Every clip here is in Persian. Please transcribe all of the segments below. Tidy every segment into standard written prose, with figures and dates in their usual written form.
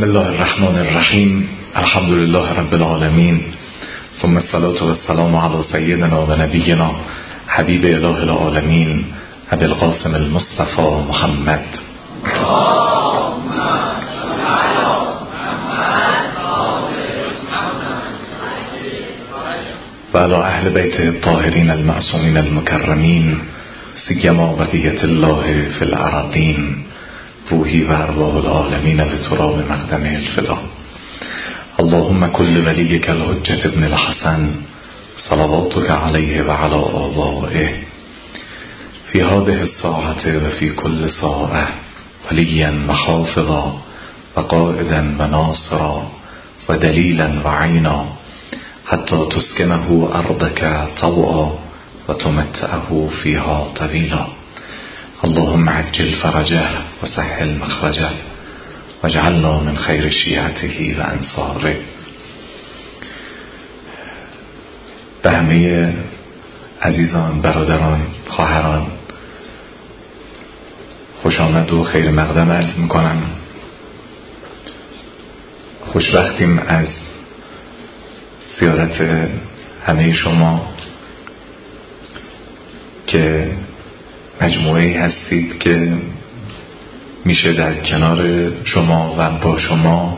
بسم الله الرحمن الرحیم. الحمد لله رب العالمین، ثم الصلاة والسلام علی سیدنا و نبینا حبیب اله العالمین ابی القاسم المصطفى محمد و علی اهل بیته الطاهرین المعصومین المکرمین، سیما بقیة الله فی الارضین، روحی و ارواح العالمین لتراب مقدمه الفدا. اللهم كل وليك الحجة ابن الحسن صلواتك عليه وعلى آبائه في هذه الساعة وفي كل ساعة وليا وحافظا وقائدا وناصرا ودليلا وعينا حتى تسكنه أرضك طوعا وتمتعه فيها طويلا. اللهم عجل فرجه وسهل مخرجه واجعلنا من خیر شیعته و انصاره. به همه عزیزان، برادران، خواهران خوش آمد و خیر مقدم عرض میکنم. خوشبختیم از زیارت همه شما که مجموعه‌ای هستید که میشه در کنار شما و با شما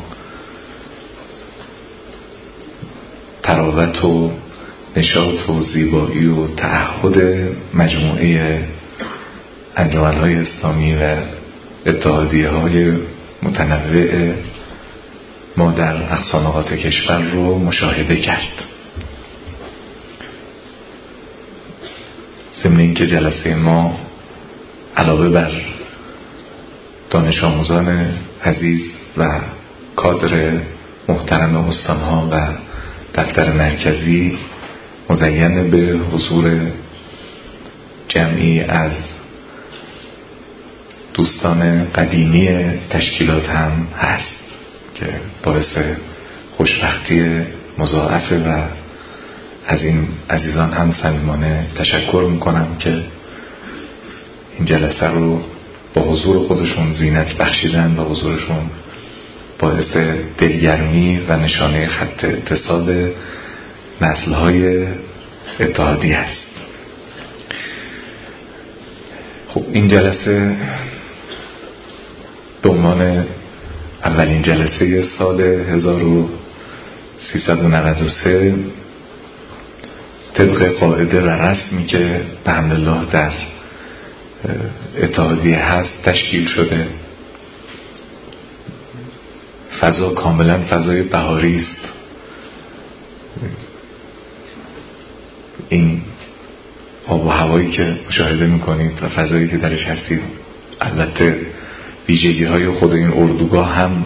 تراوت و نشاط و زیبایی و تعهد مجموعه انجمن‌های اسلامی و اتحادیه‌های متنوع ما در اقصا نقاط کشور رو مشاهده کرد. ضمن اینکه جلسه ما علاوه بر دانش آموزان عزیز و کادر محترم استانها و دفتر مرکزی مزین به حضور جمعی از دوستان قدیمی تشکیلات هم هست که باعث خوشبختی مضاعفه و از این عزیزان هم صمیمانه تشکر میکنم که این جلسه رو با حضور خودشون زینت بخشیدن و حضورشون باعث دلگرمی و نشانه خط اتصال نسل‌های اتحادی است. خب این جلسه به عنوان اولین جلسه سال 1393 طبق قاعده و رسمی که به حمدالله در اتحادیه هست تشکیل شده. فضا کاملا فضای بهاری است. این آب و هوایی که مشاهده میکنید و فضایی که درش هستید، البته ویژگی های خود این اردوگاه هم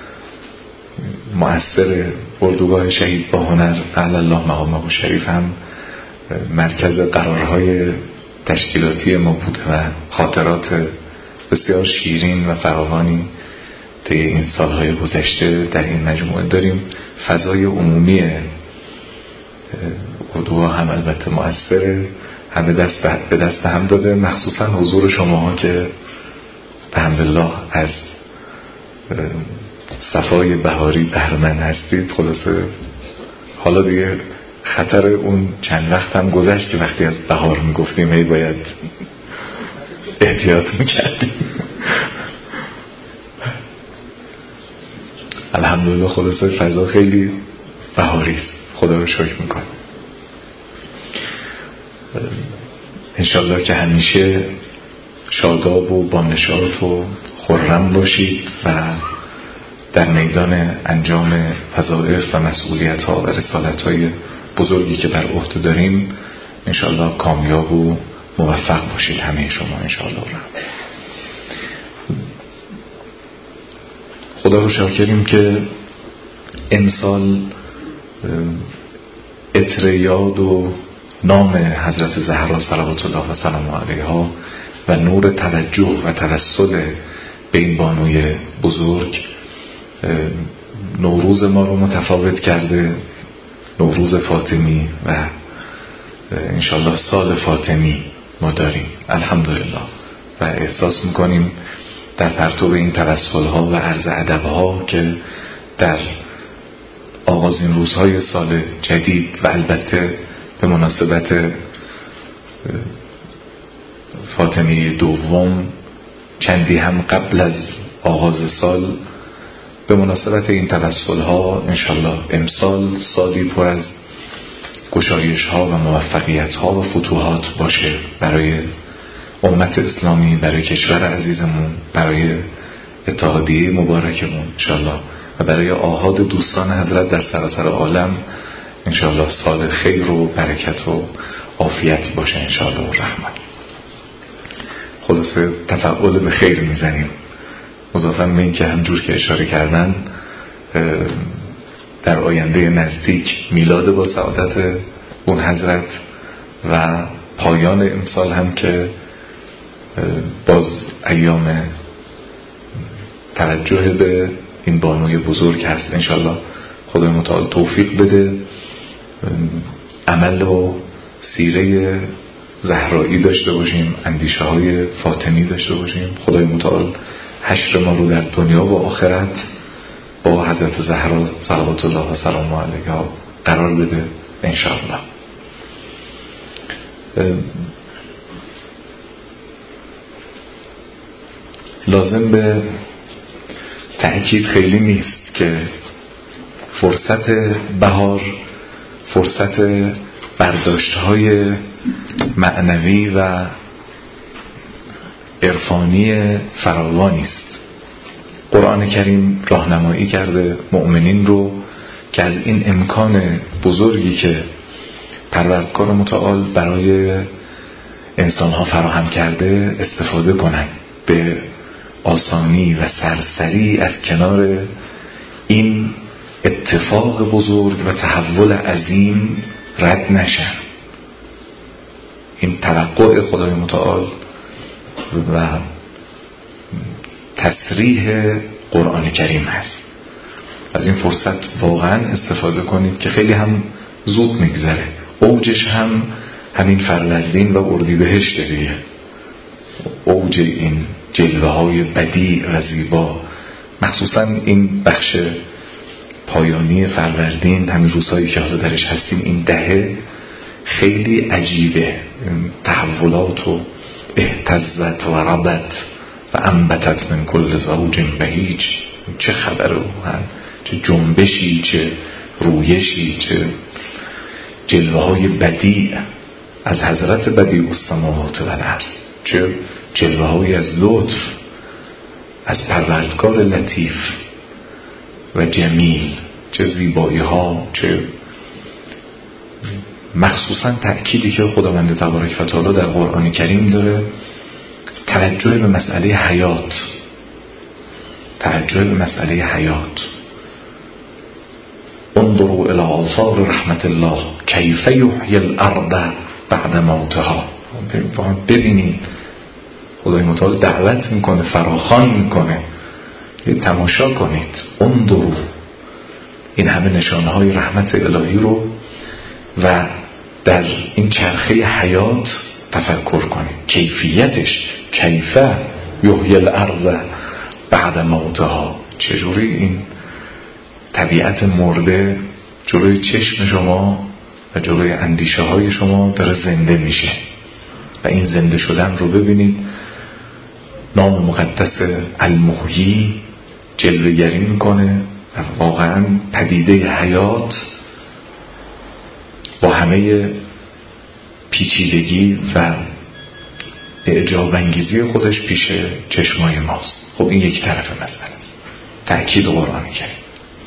مؤثر. اردوگاه شهید با هنر اعلی الله مقامه شریف هم مرکز قرارهای تشکیلاتی ما بوده و خاطرات بسیار شیرین و فراوانی طی این سالهای گذشته در این مجموعه داریم. فضای عمومی اردوگاه هم البته مؤثره، همه به دست هم داده، مخصوصا حضور شماها که به حمدالله از صفای بهاری بهره‌مند هستید. خلاصه حالا دیگه خطر اون چند وقت هم گذشت که وقتی از بهار میگفتیم هی باید احتیاط میکردیم. الحمدلله خلاصه فضا خیلی بهاری است، خدا رو شکر میکنم. انشالله که همیشه شاداب و با نشاط و خرم باشید و در میدان انجام وظایف و مسئولیت ها و رسالت های بزرگی که بر عهده داریم انشالله کامیاب و موفق باشید همه شما انشالله. خدا رو شاکریم که امسال عطر یاد و نام حضرت زهرا صلوات الله و سلام علیها و نور توجه و توسل به این بانوی بزرگ نوروز ما رو متفاوت کرده. نوروز فاطمی و انشالله سال فاطمی ما داریم الحمدلله و احساس میکنیم در پرتو این توسل‌ها و عرض ادب‌ها که در آغازین روزهای سال جدید و البته به مناسبت فاطمیه دوم چندی هم قبل از آغاز سال، به مناسبت این توسل‌ها انشالله امسال سالی پر از گشایش‌ها و موفقیت‌ها و فتوحات باشه برای امت اسلامی، برای کشور عزیزمون، برای اتحادیه مبارکمون انشالله و برای آحاد دوستان حضرت در سراسر عالم انشالله سال خیر و برکت و عافیت باشه انشالله و رحمت. خلاصه تفعول به خیر میزنیم، مضافاً به این که همجور که اشاره کردن در آینده نزدیک میلاد با سعادت اون حضرت و پایان امسال هم که باز ایام توجه به این بانوی بزرگ هست. انشالله خدای متعال توفیق بده عمل و سیره زهرایی داشته باشیم، اندیشه های فاطمی داشته باشیم. خدای متعال حشر ما رو در دنیا و آخرت با حضرت زهرا صلوات الله و سلام علیها قرار بده انشاءالله. لازم به تأکید خیلی نیست که فرصت بهار فرصت برداشت‌های معنوی و عرفانی فراوانی است. قرآن کریم راهنمایی کرده مؤمنین رو که از این امکان بزرگی که پروردگار متعال برای انسان‌ها فراهم کرده استفاده کنند، به آسانی و سرسری از کنار این اتفاق بزرگ و تحول عظیم رد نشن. این توقع خدای متعال و تصریح قرآن کریم هست. از این فرصت واقعا استفاده کنید که خیلی هم زود میگذره. اوجش هم همین فروردین و اردیبهشت دیگه، اوج این جلوه های بدیع و زیبا، مخصوصا این بخش پایانی فروردین، همین روزهایی که حالا درش هستیم، این دهه خیلی عجیبه. تحولات و اهتزت و ربت و انبتت من کل زوج بهیج، چه خبره، چه جنبشی، چه رویشی، چه جلوه های بدیع از حضرت بدیع السماوات و الارض، چه جلوه های از لطف از پروردگار لطیف و جمیل، چه زیبایی ها، چه مخصوصا تأکیدی که خداوند تبارک و تعالی در قرآن کریم داره، توجه به مسئله حیات، توجه به مسئله حیات. انظروا الى آثار رحمت الله کیف یحیی الارض بعد موتها. ببینید خدای متعال دعوت میکنه، فراخوان میکنه، تماشا کنید. انظروا، این همه نشانهای رحمت الهی رو و در این چرخه حیات تفکر کنید. کیفیتش، کیف یحیی الارض بعد موتها، چجوری این طبیعت مرده جلوی چشم شما و جلوی اندیشه های شما داره زنده میشه و این زنده شدن رو ببینید. نام مقدس المحیی جلوه‌گری میکنه و واقعا پدیده حیات با همه پیچیدگی و اعجاب انگیزی خودش پیش چشمای ماست. خب این یک طرف مسئله است، تأکید قرآن کریم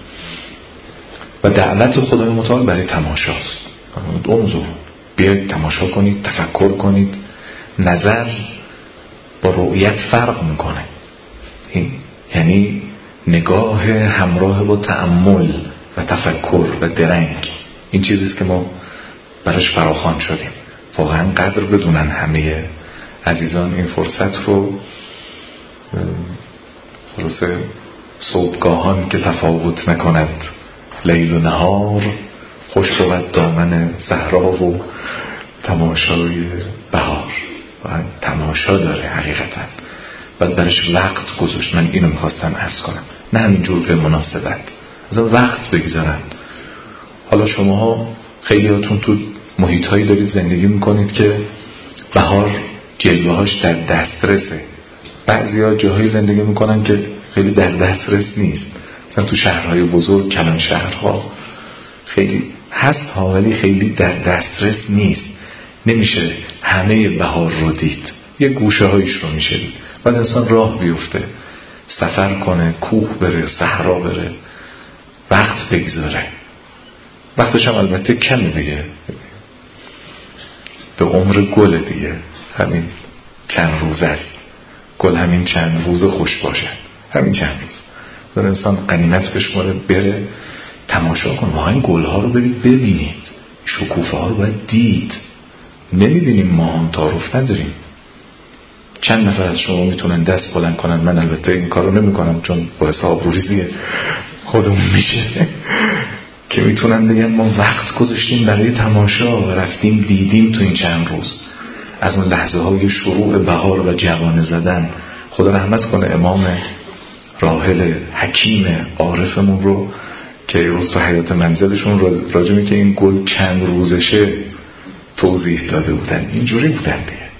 و دعوت خدای متعال برای تماشاست. انظروا، بیاید تماشا کنید، تفکر کنید. نظر با رؤیت فرق میکنه. این یعنی نگاه همراه با تأمل و تفکر و درنگ. این چیزیست که ما براش فراخوان شدیم. واقعا قدر بدونن همه عزیزان این فرصت رو. خلاصه صبحگاهان که تفاوت نکند لیل و نهار، خوش بود دامن صحرا و تماشای بهار. تماشا داره حقیقتا بعد درش وقت گذاشت. من اینو میخواستم عرض کنم، نه همینجور به مناسبت، اصلا وقت بگذارن. حالا شماها خیلیاتون تو محیطهایی دارید زندگی میکنید که بهار جلوهاش در دسترسه. بعضیا جاهای زندگی میکنن که خیلی در دسترس نیست، مثلا تو شهرهای بزرگ، کلان شهرها خیلی هست ها، ولی خیلی در دسترس نیست. نمیشه همه بهار رو دید، یه گوشه هایش رو میشه دید. بعد انسان راه بیفته، سفر کنه، کوه بره، صحرا بره، وقت بگذاره. وقتش هم البته کمه دیگه، به عمر گل دیگه، همین چند روز است. گل همین چند روز خوش باشه، همین چند روز در انسان غنیمت بشماره، بره تماشا کن. واقعا این گل ها رو برید ببینید، شکوفه ها رو باید دید. نمیبینیم، ما هم تعارف نداریم. چند نفر از شما میتونن دست بلند کنن؟ من البته این کارو نمی کنم چون باعث آبروریزی خودمون میشه که میتونن بگن ما وقت گذاشتیم برای تماشا و رفتیم دیدیم تو این چند روز. از اون لحظه های شروع بهار و جوانه زدن. خدا رحمت کنه امام راحل حکیم عارفمون رو که روز تو حیات منزلشون راجع که این گل چند روزشه توضیح داده بودن. اینجوری بودن دیگه،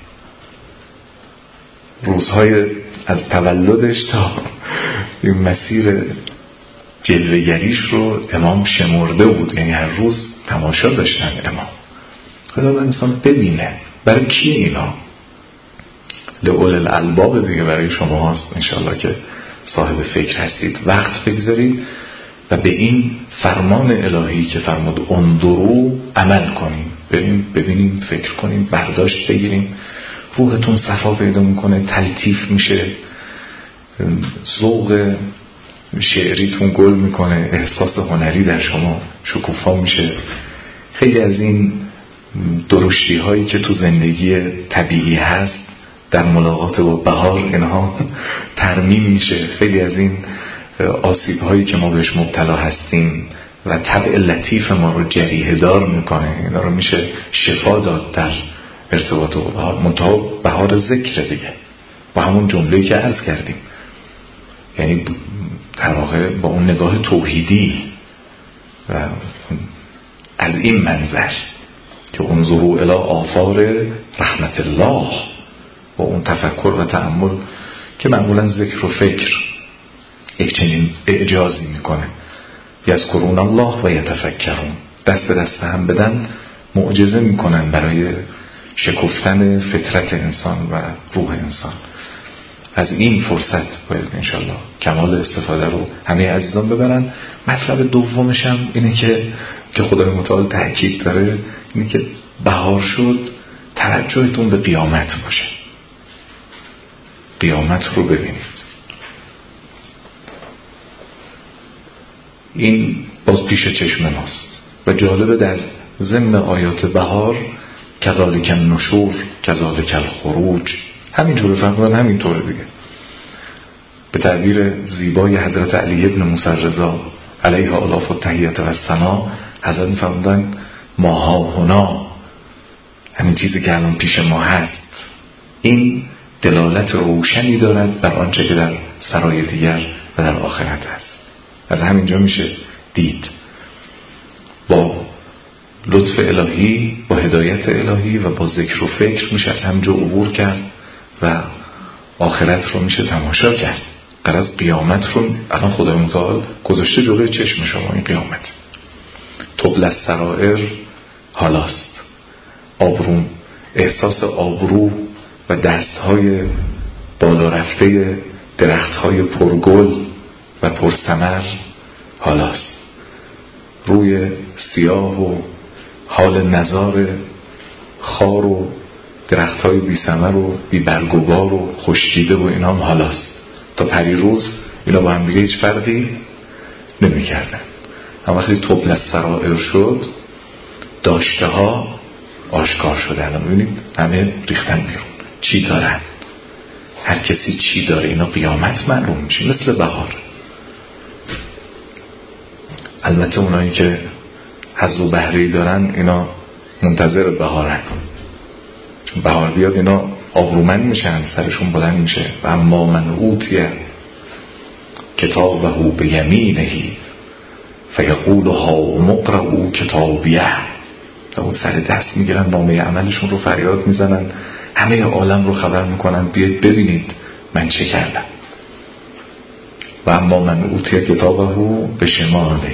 روزهای از تولدش تا این مسیر جلوه‌گریش رو امام شمرده بود، یعنی هر روز تماشا داشتن امام. خدا باید انسان ببینه. برای کی اینا؟ لأولی الالباب دیگه، برای شما هست انشالله که صاحب فکر هستید. وقت بگذارید و به این فرمان الهی که فرمود انظروا عمل کنیم، ببینیم، فکر کنیم، برداشت بگیریم. روحتون صفا پیدا میکنه، تلطیف میشه، ذوق شعریتون گل میکنه، احساس هنری در شما شکوفا میشه. خیلی از این درشتی هایی که تو زندگی طبیعی هست در ملاقات با بهار اینها ترمیم میشه. خیلی از این آسیب هایی که ما بهش مبتلا هستیم و طبع لطیف ما رو جریحه دار میکنه، اینا رو میشه شفا داد در ارتباط با بهار. منتها بهار ذکر دیگه، با همون جمله‌ای که عرض کردیم، یعنی در واقع با اون نگاه توحیدی و از این منظر که انظروا الی آثار رحمت الله، با اون تفکر و تأمل که معمولا ذکر و فکر یک چنین اعجازی میکنه. یذکرون الله و یتفکرون، دست به دست هم بدن معجزه میکنن برای شکفتن فطرت انسان و روح انسان. از این فرصت باید انشالله کمال استفاده رو همه عزیزان ببرن. مطلب دومش هم اینه که خدای متعال تأکید داره، اینه که بهار شد توجهتون به قیامت باشه، قیامت رو ببینید. این باز پیش چشم ماست و جالبه در ضمن آیات بهار کذالک النشور کذالک الخروج، همینطوره فهمون، همینطوره دیگه. به تعبیر زیبای حضرت علی ابن موسی رضا علیه آلاف التحیات و الثنا، حضرت میفهموندن ماها هنا، همین چیزی که الان پیش ما هست، این دلالت روشنی دارد بر آنچه که در سرای دیگر و در آخرت است. از همینجا میشه دید با لطف الهی، با هدایت الهی و با ذکر و فکر میشه از همینجا عبور کرد و آخرت رو میشه تماشا کرد. غرض قیامت رو الان خدای متعال گذاشته جلوی چشم شما. این قیامت تبل السرائر حالاست. آبرو، احساس آبرو و دستهای بالا رفته درختهای پرگل و پرثمر حالاست. روی سیاه و حال نزار خار و درختهای بی ثمر و بی برگ و بار و خشکیده و اینا هم حالاست. تا پریروز اینا با هم دیگه هیچ فرقی نمی کردن. اما وقتی تبل السرائر شد داشته ها آشکار شده. الان ببینید همه ریختن بیرون. چی دارن؟ هر کسی چی داره؟ اینا قیامت معلوم میشه، مثل بهار. البته اونایی که حظ و بهره‌ای دارن اینا منتظر بهارن، چون بهار بیاد اینا آبرومند میشن، سرشون بلند میشه. و اما من اوتی کتابه بیمینه فیقول ها مقرؤوا کتابیه، و اون سر دست میگیرن نامه عملشون رو فریاد میزنن، همه عالم رو خبر میکنن بیاید ببینید من چه کردم. و اما من اوتی کتابه بشماله،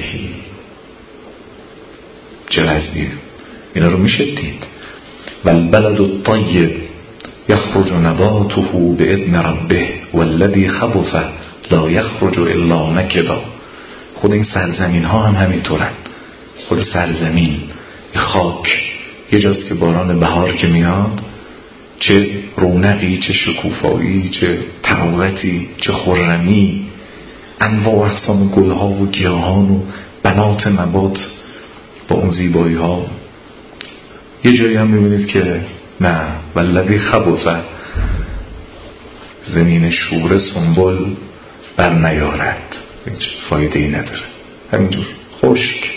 چه وضعیه؟ اینا رو میشه دید. و البلد الطیب یخرج نباته باذن ربه والذی خبث لا یخرج الا نکدا. خود این سرزمین ها هم همینطورن. خود سرزمین، خاک، یه جاست که باران بهار که میاد چه رونقی، چه شکوفایی، چه تراوتی، چه خرمی، انواع و اقسام گلها و گیاهان و بنات نبات با اون زیبایی ها. یه جایی هم میبینید که نه، والذی خبث، زمین شوره سنبل بر نیارد، هیچ فایده ای نداره، همینجور خشک.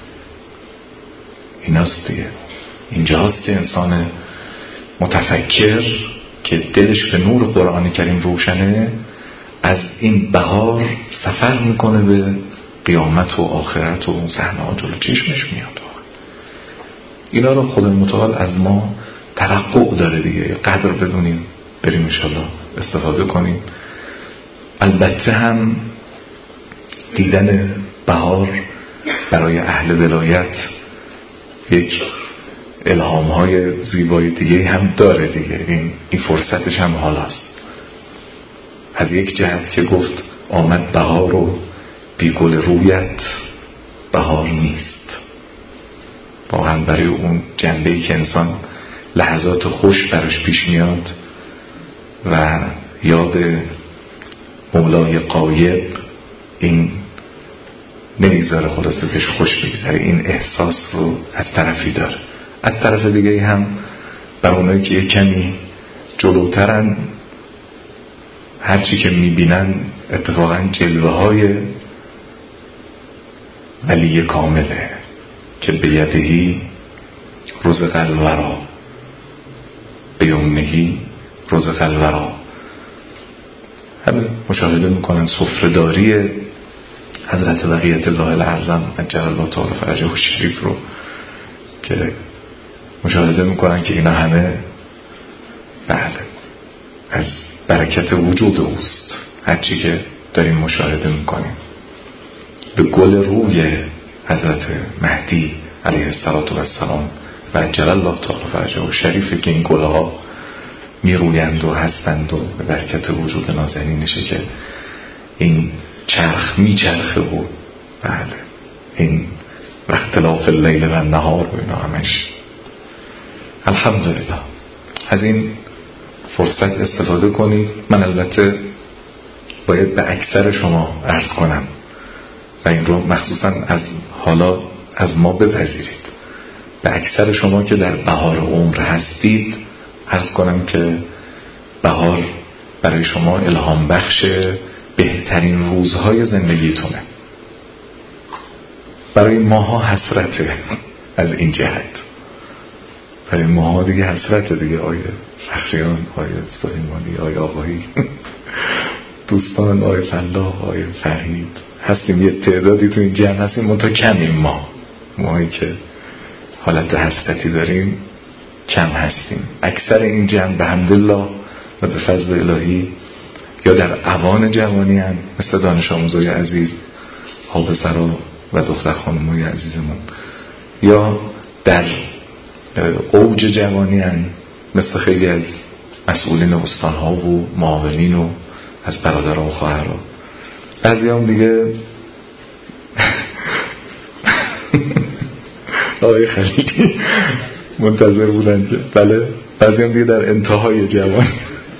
ایناست دیگه. اینجاست که انسان متفکر که دلش به نور قرآن کریم روشنه، از این بهار سفر میکنه به قیامت و آخرت و اون صحنه‌ها جلو چشمش میاد. اینا رو خدا متعال از ما توقع داره دیگه، قدر بدونیم، بریم انشالله استفاده کنیم. البته هم دیدن بهار برای اهل ولایت یک الهام‌های زیبای دیگه هم داره دیگه. این فرصتش هم حالاست. از یک جهت که گفت آمد بهار و بی گل رویت بهار نیست. واقعا برای اون جنبه‌ای که انسان لحظات خوش براش پیش میاد و یاد مولای غایب، این نمیذاره خلاصه بهش خوش بگذره. این احساس رو از طرفی داره. از طرف دیگه هم برای اونایی که یک کمی جلوترن، هرچی که میبینن اتفاقا جلوه های ولی کامله که بیدهی رزق الورا بیمنهی رزق الورا. همه مشاهده میکنن سفره‌داری حضرت بقیت الله الاعظم عجل الله تعالی فرجه الشریف رو که مشاهده میکنن که اینا همه بله از برکت وجود اوست. هرچی که داریم مشاهده میکنیم به گل روی حضرت مهدی علیه السلام و عجل الله تعالی فرجه الشریف که این گلها میرویند و هستند و به برکت وجود نازنینشه که این چرخ میچرخه و بله این اختلاف اللیل و النهار و اینا همش. الحمدلله از این فرصت استفاده کنید. من البته باید به اکثر شما عرض کنم و این رو مخصوصا از حالا از ما بپذیرید، به اکثر شما که در بهار عمر هستید عرض کنم که بهار برای شما الهام بخش بهترین روزهای زندگیتونه. برای ماها حسرته از این جهت، برای ماها دیگه حسرته دیگه. آیه فخریان، آیه سلیمانی، آیه آقایی دوستان، آیه فلاح، آیه فرید هستیم، یه تعدادی تو این جمع هستیم، منتها کمیم. ماهایی که حالت حسرتی داریم کم هستیم. اکثر این جمع به حمدالله و به فضل الهی یا در اوان جوانی هم مثل دانش آموزای عزیز حافظرا و دختر خانمای عزیزمون، یا در اوج جوانی هم مثل خیلی از مسئولین استانها و معاونین و از برادرها و خواهرها. بعضی هم دیگه آقای خلیلی منتظر بودن که بله، بعضی هم دیگه در انتهای جوان.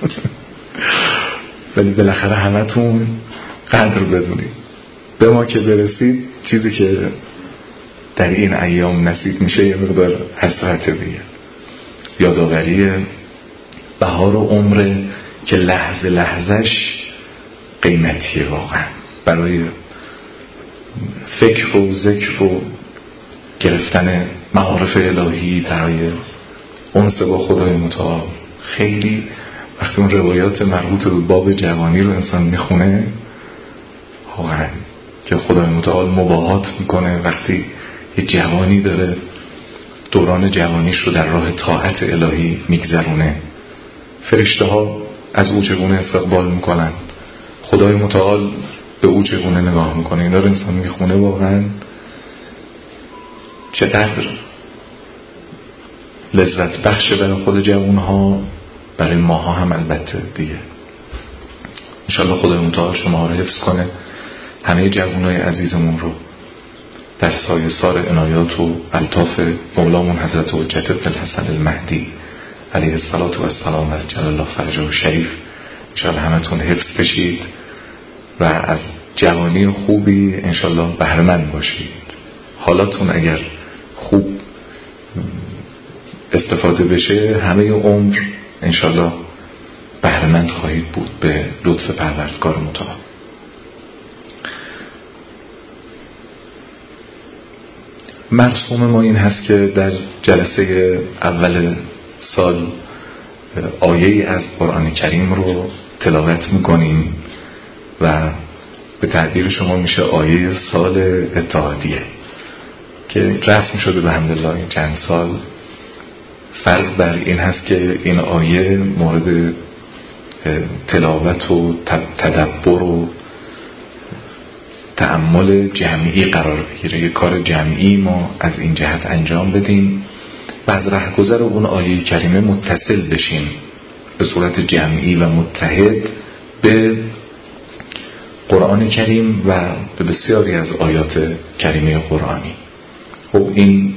ولی بالاخره همتون قدر بدونید. به ما که برسید چیزی که در این ایام نصیب میشه یه مقدار حسرت دیگه، یادآوری بهار و عمره که لحظه لحظهش قیمتیه واقعا. برای فکر و ذکر و گرفتن معارف الهی، برای انس با خدای متعال خیلی وقتی اون روایات مربوط به باب جوانی رو انسان میخونه، واقعا که خدای متعال مباهات میکنه وقتی یه جوانی داره دوران جوانیش رو در راه طاعت الهی میگذرونه، فرشته ها از او چگونه استقبال میکنن، خدای متعال به او چگونه نگاه میکنه. اینا رو انسان میخونه واقعا چقدر لذت بخشه برای خود جوانها، برای ماها هم البته دیگه. انشالله خدای متعال شما رو حفظ کنه، همه جوانای عزیزمون رو در سایه سار عنایات و الطاف مولامون حضرت حجت ابن الحسن المهدی علیه السلام و جل الله فرجه شریف انشالله همتون حفظ بشید و از جوانی خوبی انشالله بهره‌مند باشید. حالاتون اگر خوب استفاده بشه همه عمر انشالله بهره‌مند خواهید بود به لطف پروردگار متعال. مرسوم ما این هست که در جلسه اول سال آیه‌ای از قرآن کریم رو تلاوت میکنیم و به تعبیر شما میشه آیه سال اتحادیه که رسم شده به حمدالله این چند سال. فرض بر این هست که این آیه مورد تلاوت و تدبر و تأمل جمعی قرار بگیره، یک کار جمعی ما از این جهت انجام بدیم و از رهگذر اون آیه کریمه متصل بشیم به صورت جمعی و متحد به قرآن کریم و به بسیاری از آیات کریمه قرآنی. خب این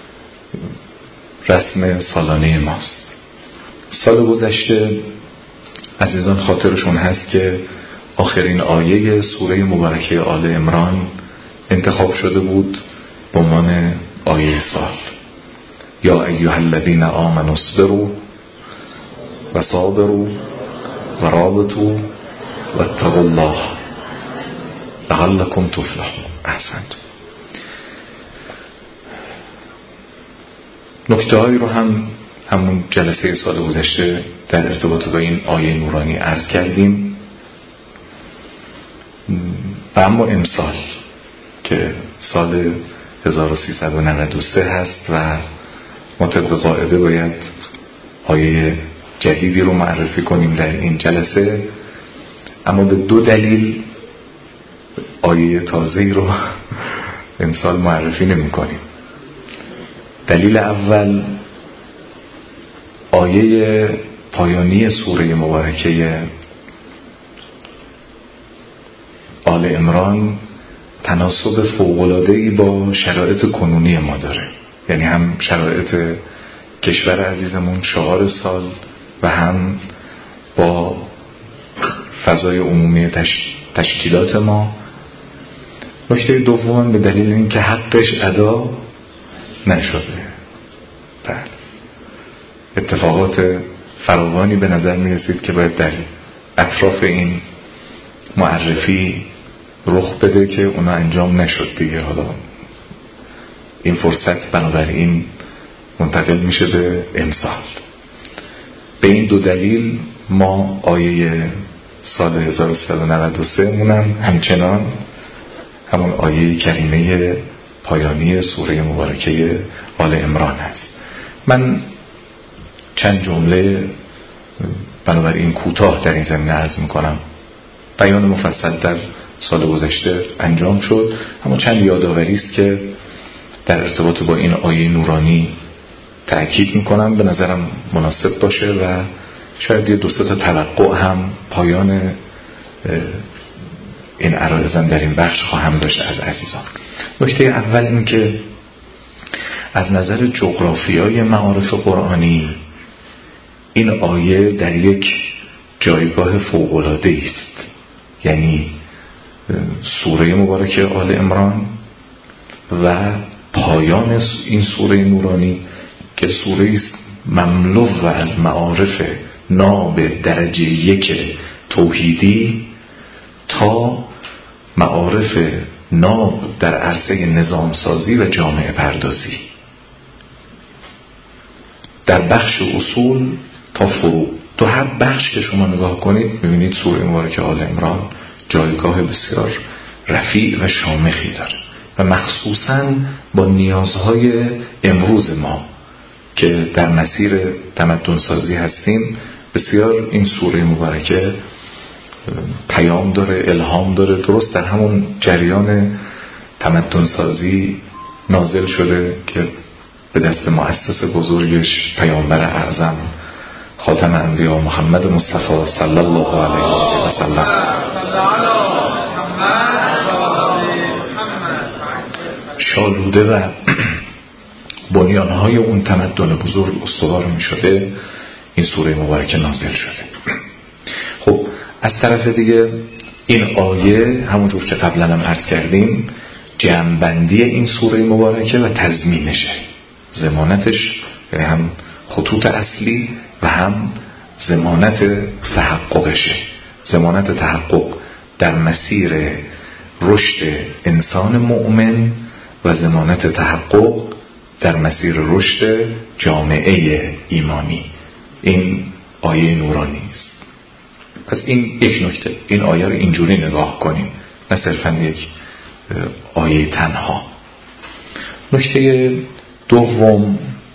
رسم سالانه ماست. سال گذشته عزیزان خاطرشون هست که آخرین آیه سوره مبارکه آل عمران انتخاب شده بود به عنوان آیه سال. یا ایها الذین آمنوا اصبروا و صابروا و رابطوا و اتقوا الله لعلکم تفلحون. احسنتم. نکته هایی رو همون جلسه سال گذشته در ارتباط با این آیه نورانی عرض کردیم و اما امسال که سال 1393 هست و ما طبق قاعده باید آیه جدیدی رو معرفی کنیم در این جلسه، اما به دو دلیل آیه تازه‌ای رو امسال معرفی نمی کنیم. دلیل اول آیه پایانی سوره مبارکه آل عمران تناسب فوق‌العاده‌ای با شرایط کنونی ما داره، یعنی هم شرایط کشور عزیزمون شعار سال و هم با فضای عمومی تشکیلات ما. نکته دوم به دلیل اینکه حقش ادا نشده. بله، اتفاقات فراوانی به نظر می رسید که باید در اطراف این معرفی رخ بده که اونا انجام نشد دیگه. حالا این فرصت بنابراین منتقل میشه به امسال. به این دو دلیل ما آیه سال 1393 مونم همچنان همون آیه کریمه پایانی سوره مبارکه آل عمران هست. من چند جمله بنابراین کوتاه در این زمینه عرض میکنم. بیان مفصل در سال گذشته انجام شد، اما چند یادآوری است که در ارتباط با این آیه نورانی تأکید میکنم، به نظرم مناسب باشه و شاید یه دو سه تا توقع هم پایان این عرایزم در این بخش خواهم داشت از عزیزان. نکته اول این که از نظر جغرافیای معارف قرآنی این آیه در یک جایگاه فوق‌العاده است. یعنی سوره مبارکه آل عمران و پایان این سوره نورانی که سوره است مملو و از معارف ناب درجه یک توحیدی تا معارف ناب در عرصه نظام سازی و جامعه پردازی، در بخش اصول تا فرو. تو هر بخش که شما نگاه کنید می‌بینید سوره مبارکه آل عمران جایگاه بسیار رفیع و شامخی داره و مخصوصاً با نیازهای امروز ما که در مسیر تمدن سازی هستیم بسیار این سوره مبارکه پیام داره، الهام داره. درست در همون جریان تمدن سازی نازل شده که به دست مؤسس بزرگش پیامبر اعظم خاتم انبیا محمد مصطفی صلی الله علیه و سلم شالوده و بنیانهای اون تمدن بزرگ استوار می شده این سوره مبارکه نازل شده. خب از طرف دیگه این آیه همونطور که قبلا هم عرض کردیم جمع‌بندی این سوره مبارکه و تضمینشه، ضمانتش، یعنی هم خطوط اصلی و هم ضمانت تحققشه. ضمانت تحقق در مسیر رشد انسان مؤمن و ضمانت تحقق در مسیر رشد جامعه ایمانی. این آیه نورانی است. پس این یک نکته، این آیه رو اینجوری نگاه کنیم، نه صرفاً یک آیه تنها. نکته دوم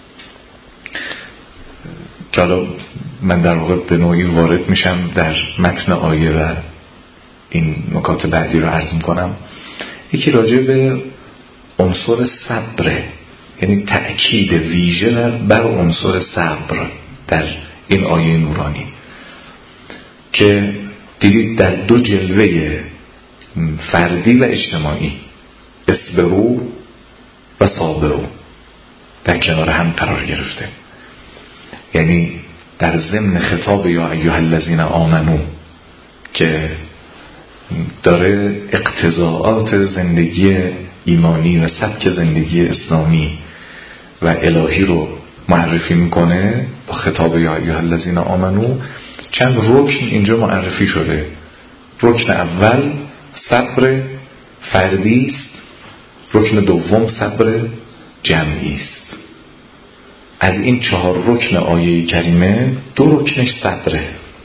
که حالا من در واقع به نوعی وارد میشم در متن آیه و این نکات بعدی رو عرض میکنم. یکی راجع به عنصر صبر، یعنی تأکید ویژه بر عنصر صبر در این آیه نورانی که دیدید در دو جلوه فردی و اجتماعی اصبروا و صابروا در کنار هم قرار گرفته. یعنی در ضمن خطاب یا ایها الذین آمنو که داره اقتضاعات زندگی ایمانی و سبک زندگی اسلامی و الهی رو معرفی میکنه با خطاب یا ایها الذین آمنو، چند رکن اینجا معرفی شده. رکن اول صبر فردی است، رکن دوم صبر جمعی است. از این 4 رکن آیه کریمه 2 رکنش صبره.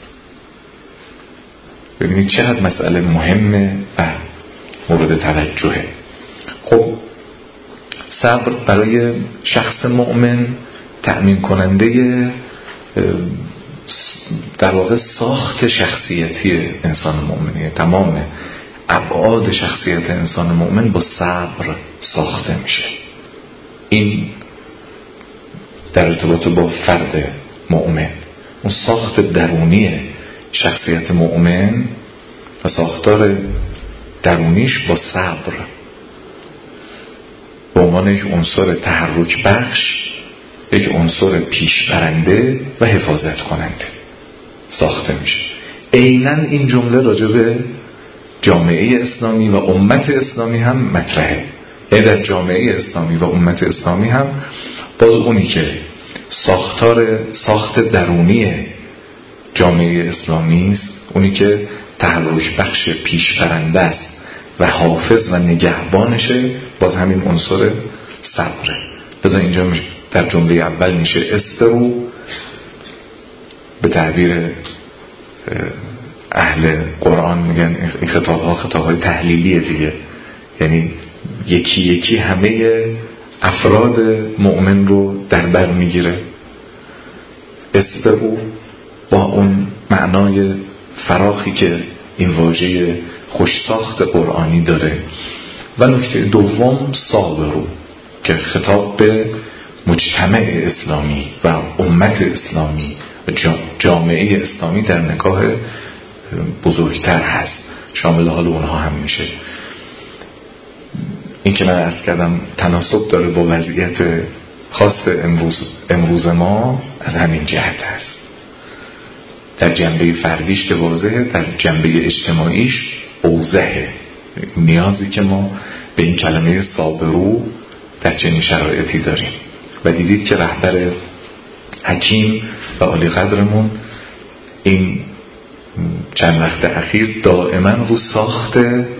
ببینید چقدر مسئله مهمه و مورد توجهه. خب صبر برای شخص مؤمن تأمین کننده در واقع ساخت شخصیتی انسان مؤمنه. تمام ابعاد شخصیت انسان مؤمن با صبر ساخته میشه. این در ارتباط با فرد مؤمن، اون ساخت درونی شخصیت مؤمن و ساختار درونیش با صبر به عنوان یک عنصر تحرک بخش، یک عنصر پیشبرنده و حفاظت کننده ساخته میشه. عیناً این جمله راجع به جامعه اسلامی و امت اسلامی هم مطرحه. یعنی در جامعه اسلامی و امت اسلامی هم باز اونی که ساخت درونی جامعه اسلامی است، اونی که تحرک بخش پیشبرنده است و حافظ و نگهبانشه، باز همین عنصر صبره. لذا اینجا در جمله اول میشه اصبروا، به تعبیر اهل قرآن میگن این خطاب‌های تحلیلیه دیگه، یعنی یکی یکی همه افراد مؤمن رو در بر میگیره. اصبروا با اون معنای فراخی که این واژه خوشساخت قرآنی داره. و نکته دوم صابروا که خطاب به مجتمع اسلامی و امت اسلامی و جامعه اسلامی در نگاه بزرگتر هست، شامل حال اونها هم میشه. این که من عرض کردم تناسب داره با وضعیت خاص امروز ما از همین جهت هست. در جنبه فردیش که واضحه، در جنبه اجتماعیش اوضحه. نیازی که ما به این کلمه صابرو در چنین شرایطی داریم و دیدید که رهبر حکیم و عالی قدرمون این چند وقت اخیر دائما رو ساخت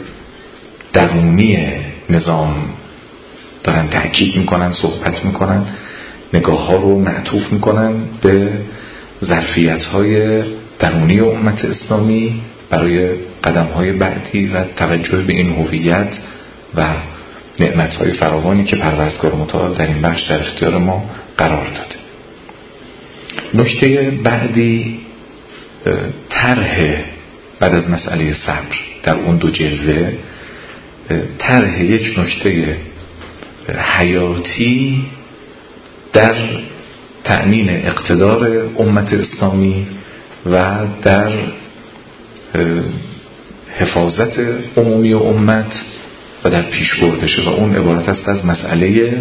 درونی نظام دارن تأکید میکنن، صحبت میکنن، نگاه ها رو معطوف میکنن به ظرفیت‌های درونی امت اسلامی برای قدم‌های بعدی و توجه به این هویت و نعمت‌های فراوانی که پروردگار متعال در این بخش در اختیار ما قرار داده. نکته بعدی طرح بعد از مسئله صبر در اون دو جلوه، طرح یک نکته حیاتی در تأمین اقتدار امت اسلامی و در حفاظت عمومی امت و در پیش بردشه و اون عبارت است از مسئله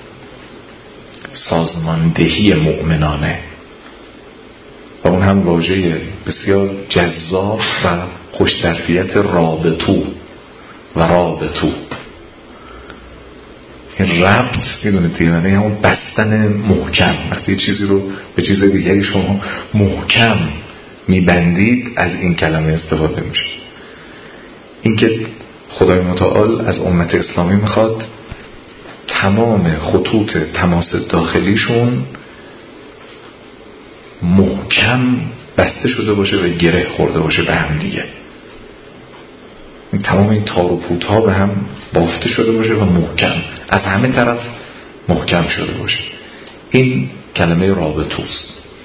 سازماندهی مؤمنانه و اون هم واژه بسیار جذاب و خوش‌ظرفیت رابطو و رابطو. این ربط میدونید دیگه معنی همون بستن محکم. وقتی چیزی رو به چیز دیگری شما محکم میبندید از این کلمه استفاده میشه. اینکه خدای متعال از امت اسلامی میخواد تمام خطوط تماس داخلیشون محکم بسته شده باشه و گره خورده باشه به هم دیگه. تمام این تار و پوت‌ها به هم بافته شده باشه و محکم از همه طرف محکم شده باشه. این کلمه رابطوست.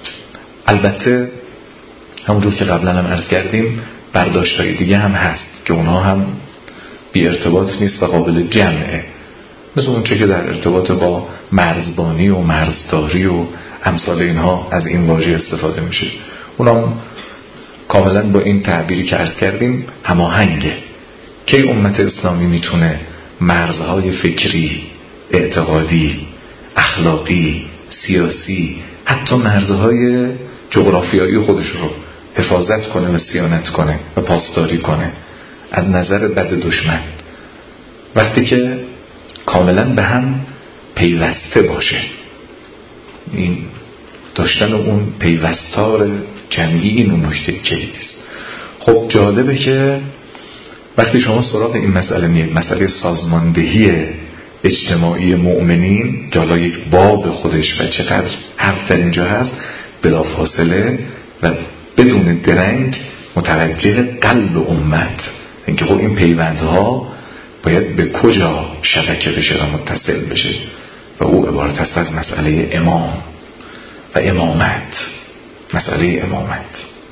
البته همونجور که قبلا هم عرض کردیم برداشت‌های دیگه هم هست که اونها هم بی ارتباط نیست و قابل جمعه، مثل اون چه که در ارتباط با مرزبانی و مرزداری و امثال اینها از این واژه استفاده میشه. اونم کاملا با این تعبیری که عرض کردیم هماهنگه. که امت اسلامی میتونه مرزهای فکری، اعتقادی، اخلاقی، سیاسی، حتی مرزهای جغرافیایی خودش رو حفاظت کنه و صیانت کنه و پاسداری کنه از نظر بد دشمن، وقتی که کاملا به هم پیوسته باشه. این داشتن اون پیوستار جمعی این اون نکته کلیدی است. خب جالبه که وقتی شما سراغ این مسئله میاد، مسئله سازماندهی اجتماعی مؤمنین جالا یک باب خودش و چقدر حرف در اینجا هست، بلافاصله و بدون درنگ متوجه قلب امت، اینکه خب این پیوندها باید به کجا شبکه بشه و متصل بشه و او عبارت است از مسئله امام و امامت. مسئله امامت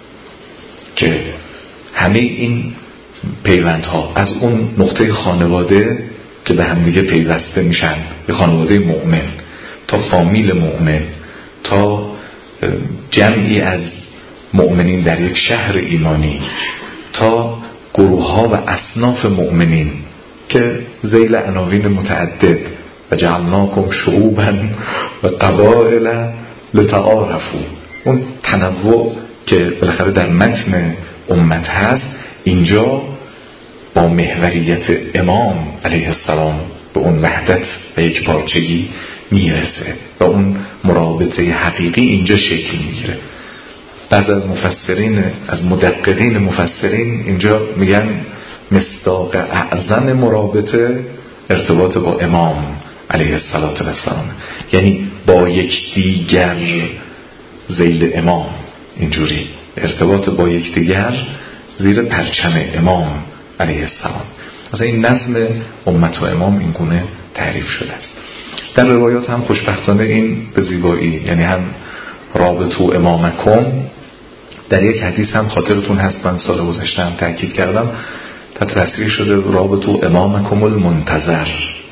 که همه این پیوندها از اون نقطه خانواده که به هم دیگه پیوسته میشن، به خانواده مؤمن تا فامیل مؤمن تا جمعی از مؤمنین در یک شهر ایمانی تا گروه ها و اصناف مؤمنین که ذیل عناوین متعدد و جعلناکم شعوبا و قبائل لتعارفوا، اون تنوع که بالاخره در متن امت هست اینجا با محوریت امام علیه السلام به اون وحدت و یک پارچگی میرسه و اون مرابطه حقیقی اینجا شکل میگیره. بعض از مفسرین، از مدققین مفسرین اینجا میگن مصداق اعظم مرابطه ارتباط با امام علیه السلام، یعنی با یک دیگر ذیل امام، اینجوری ارتباط با یک دیگر زیر پرچم امام علیه السلام. مثلا این نظم امت و امام این گونه تعریف شده است. در روایات هم خوشبختانه این به زیبایی، یعنی هم رابطو امامکم، در یک حدیث هم خاطرتون هست من سال گذشته هم تاکید کردم تصریح شده رابطو امامکم المنتظر.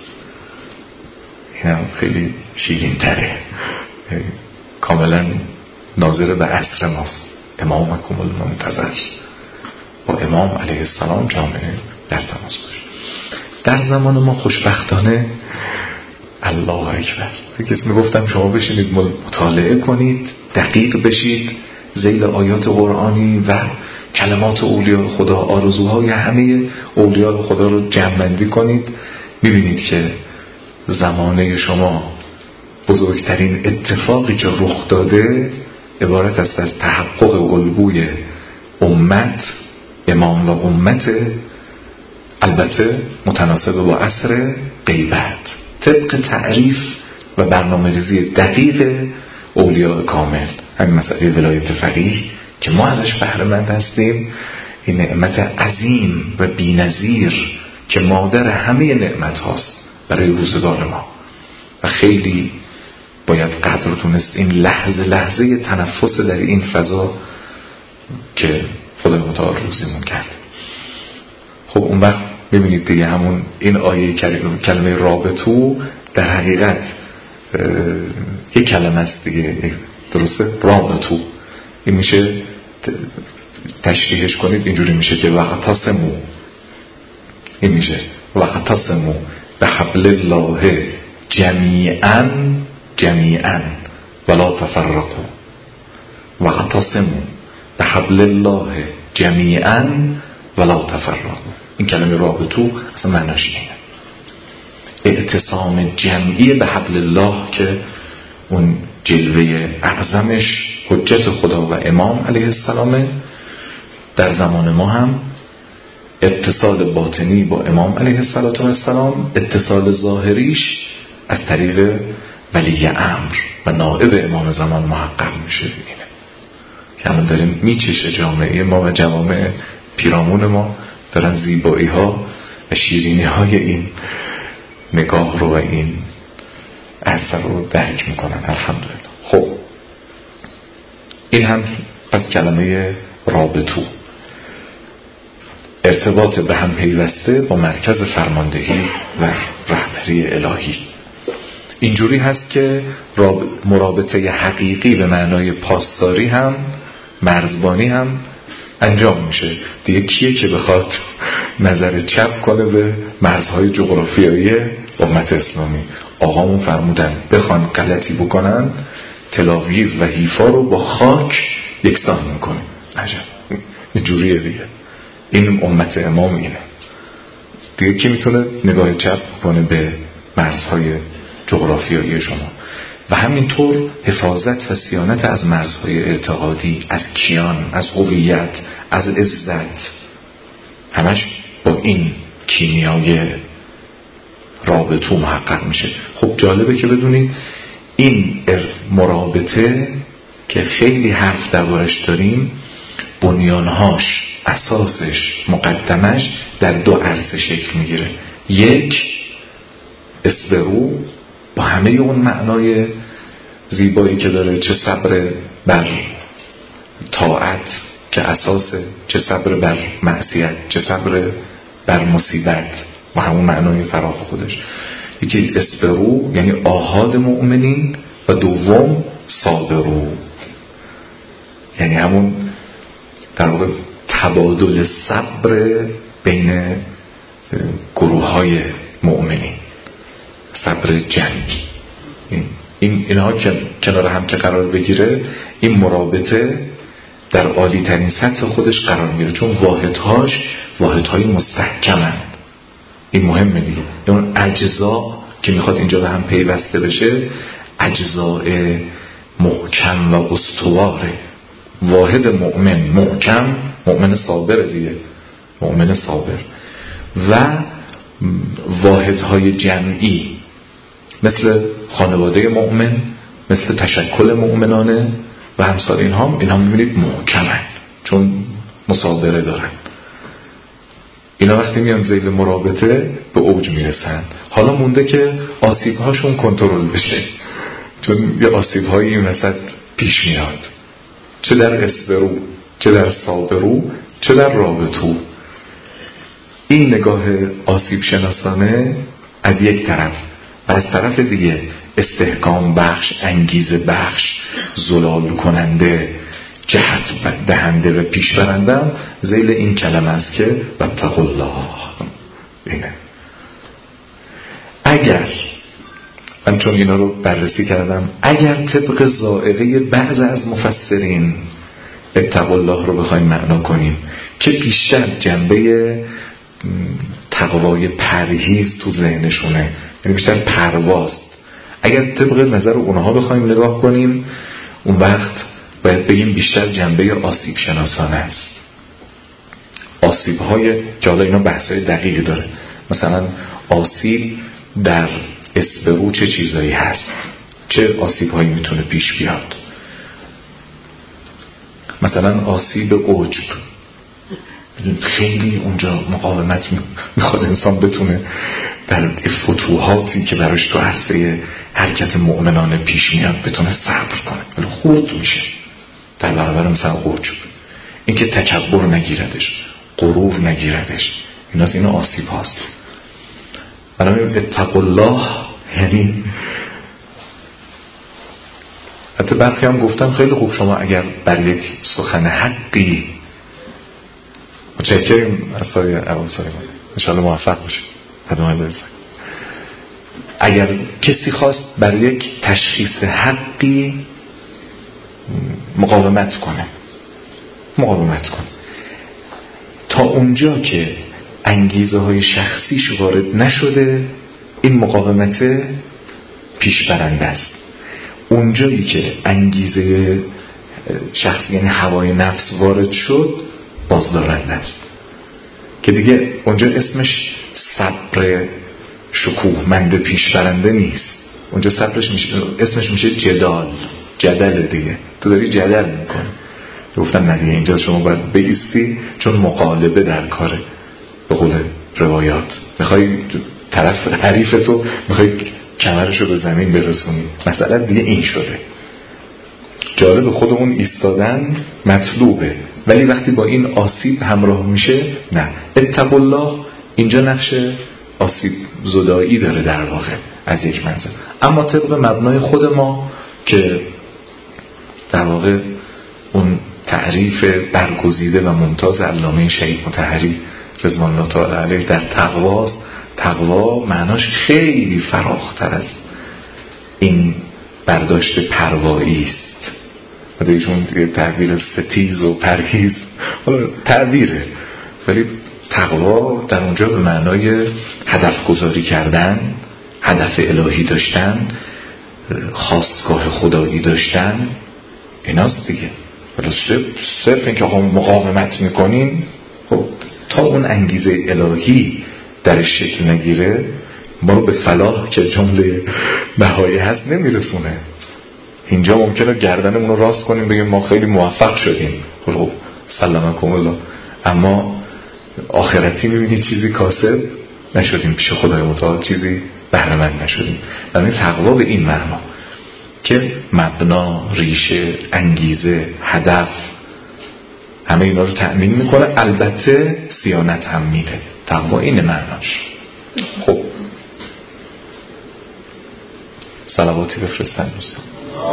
این هم خیلی شیرین تره، کاملا ناظر به عصر ماست. امامکم المنتظر، با امام علیه السلام جامعه در تماس باشه. در زمان ما خوشبختانه الله اکبر کسی میگفتم شما بشینید مطالعه کنید، دقیق بشید ذیل آیات قرآنی و کلمات اولیاء خدا، آرزوهای همه اولیاء خدا رو جمع‌بندی کنید، میبینید که زمانه شما بزرگترین اتفاقی که رخ داده عبارت است از تحقق الگوی امت، امام و امت، البته متناسب با عصر غیبت، طبق تعریف و برنامه‌ریزی دقیق اولیاء کامل همین مسئله ولایت فقیه که ما ازش بهره مند هستیم، این نعمت عظیم و بی‌نظیر که مادر همه نعمت هاست برای روزگار ما و خیلی باید قدر دونست این لحظه تنفس در این فضا که خدای متعال روزیمون کرد. خب اون وقت ببینید دیگه همون این آیه کلمه رابطو در حقیقت یک کلمه است دیگه، درسته؟ رابطو این میشه تشریحش کنید اینجوری میشه که واعتصموا، این میشه واعتصموا بحبل الله جمیعا ولا تفرقوا، واعتصموا بحبل الله جمیعا ولا تفرقوا. این کلمه رابطو اصلا معناش اینه، اعتصام جمعی به حبل الله که اون جلوه اعظمش حجت خدا و امام علیه السلام. در زمان ما هم اتصال باطنی با امام علیه السلام، اتصال ظاهریش از طریق ولی امر و نائب امام زمان محقق میشه. اینه که همون داریم میچشه جامعه ما و جوامع پیرامون ما دارن زیبایی ها و شیرینی های این نگاه رو و این اثر رو درک میکنن. الحمدلله. خب این هم پس کلمه رابطو، ارتباط به هم پیوسته با مرکز فرماندهی و رهبری الهی. اینجوری هست که مرابطه حقیقی به معنای پاسداری هم مرزبانی هم انجام میشه. دیگه کیه که بخواد نظر چپ کنه به مرزهای جغرافیایی امت اسلامی؟ آقامون فرمودن بخوان غلطی بکنن تلاویو و حیفا رو با خاک یکسان میکنه. عجب، اینجوریه دیگه. این امت امام اینه دیگه. کی میتونه نگاه چپ کنه به مرزهای جغرافیایی شما؟ و همینطور حفاظت و صیانت از مرزهای اعتقادی، از کیان، از هویت، از عزت، همش با این کیمیای رابطو محقق میشه. خب جالبه که بدونید این مرابطه که خیلی حرف دربارش داریم، بنیانهاش، اساسش، مقدمش در دو عرصه شکل میگیره. یک، اصبروا با همه اون معنای زیبایی که داره، چه صبر بر طاعت که اساسه، چه صبر بر معصیت، چه صبر بر مصیبت با همون معنای فراخ خودش. یکی اصبروا یعنی آحاد مؤمنین و دوم صابروا یعنی همون در واقع تبادل صبر بین گروه های مؤمنین، صبر جنگی. اینها کنار هم که قرار بگیره، این مرابطه در عالی ترین سطح خودش قرار میگیره، چون واحدهای مستحکمند. این مهمه دیگه. اون اجزا که میخواد اینجا به هم پیوسته بشه اجزاء محکم و استواره. واحد مؤمن محکم، مؤمن صابر دیگه، مؤمن صابر. و واحدهای جمعی مثل خانواده مؤمن، مثل تشکل مؤمنانه و همسال اینها میبینید محکمن چون مصابره دارن. اینا وقتی میان ذیل مرابطه به اوج میرسن. حالا مونده که آسیبهاشون کنترل بشه، چون یه آسیبهایی این وسط پیش میاد، چه در اصبرو، چه در صابرو، چه در رابطو. این نگاه آسیب شناسانه از یک طرف و از طرف دیگه استحکام بخش، انگیزه بخش، زلال کننده، جهت دهنده و پیشبرنده ذیل این کلمه است که واتقوا الله. اینه. اگر من چون اینا رو بررسی کردم، اگر طبق ذائقه بعض از مفسرین اتقوا الله رو بخوایم معنا کنیم که بیشتر جنبه تقوای پرهیز تو ذهنشونه، یعنی بیشتر پرواست، اگر طبق نظر اونها بخوایم نگاه کنیم، اون وقت باید بگیم بیشتر جنبه آسیب شناسانه است. آسیب های که حالا اینا بحثای دقیقی داره، مثلا آسیب در اصبرو چه چیزایی هست، چه آسیب هایی میتونه پیش بیاد. مثلا آسیب عجب، خیلی اونجا مقاومت میخواد انسان بتونه در فتوحاتی که براش تو عرصه حرکت مؤمنانه پیش میاد بتونه صبر کنه، ولی خورد میشه در برابر مثلا عجب. این که تکبر نگیردش، غرور نگیردش، اینا آسیب هاست. بنابراین اتقوا الله یعنی حتی برخی هم گفتم خیلی خوب شما اگر بر یک سخن حقی، متشکریم از سای عواسای ما، انشاءالله موفق باشید. اگر کسی خواست بر یک تشخیص حقی مقاومت کنه تا اونجا که انگیزه های شخصیش وارد نشده، این مقاومت پیش برنده است. اونجایی که انگیزه شخصی یعنی هوای نفس وارد شد، بازدارنده است، که دیگه اونجا اسمش صبر شکوهمند پیش برنده نیست. اونجا صبرش اسمش میشه جدل دیگه. تو داری جدل میکنی. گفتم نه دیگه اینجا شما باید بایستی، چون مقالبه در کاره. به قول روایات میخوای طرف حریف تو میخوای کمرشو به زمین برسونی. مثلا دیگه این شده. جالب خودمون ایستادن مطلوبه، ولی وقتی با این آسیب همراه میشه نه. اتقوا الله اینجا نقش آسیب زدایی داره در واقع از یک منظر. اما طبق مبنای خود ما که در واقع اون تعریف برگزیده و ممتاز علامه شهید مطهری رضوان الله تعالی علیه در تقوا معناش خیلی فراختر از این برداشت پروایی است. ایشون تعبیر ستیز و پرهیز تعبیره، ولی تقوا در اونجا به معنای هدف گذاری کردن، هدف الهی داشتن، خواستگاه خدایی داشتن، ایناست دیگه. ولی صرف این که مقاومت میکنین، خب تا اون انگیزه الهی درش شکل نگیره ما رو به فلاح که جمله نهایی هست نمیرسونه. اینجا ممکنه گردنمون رو راست کنیم بگیم ما خیلی موفق شدیم، خب سلامکم الله، اما آخرتی میبینی چیزی کاسب نشدیم پیش خدای متعال، چیزی بهره‌مند نشدیم. یعنی تقوا به این معنا که مبنا، ریشه، انگیزه، هدف، همه اینا رو تأمین میکنه، البته صیانت هم میده. تقوا این معناش. خب صلواتی بفرستن دوستان.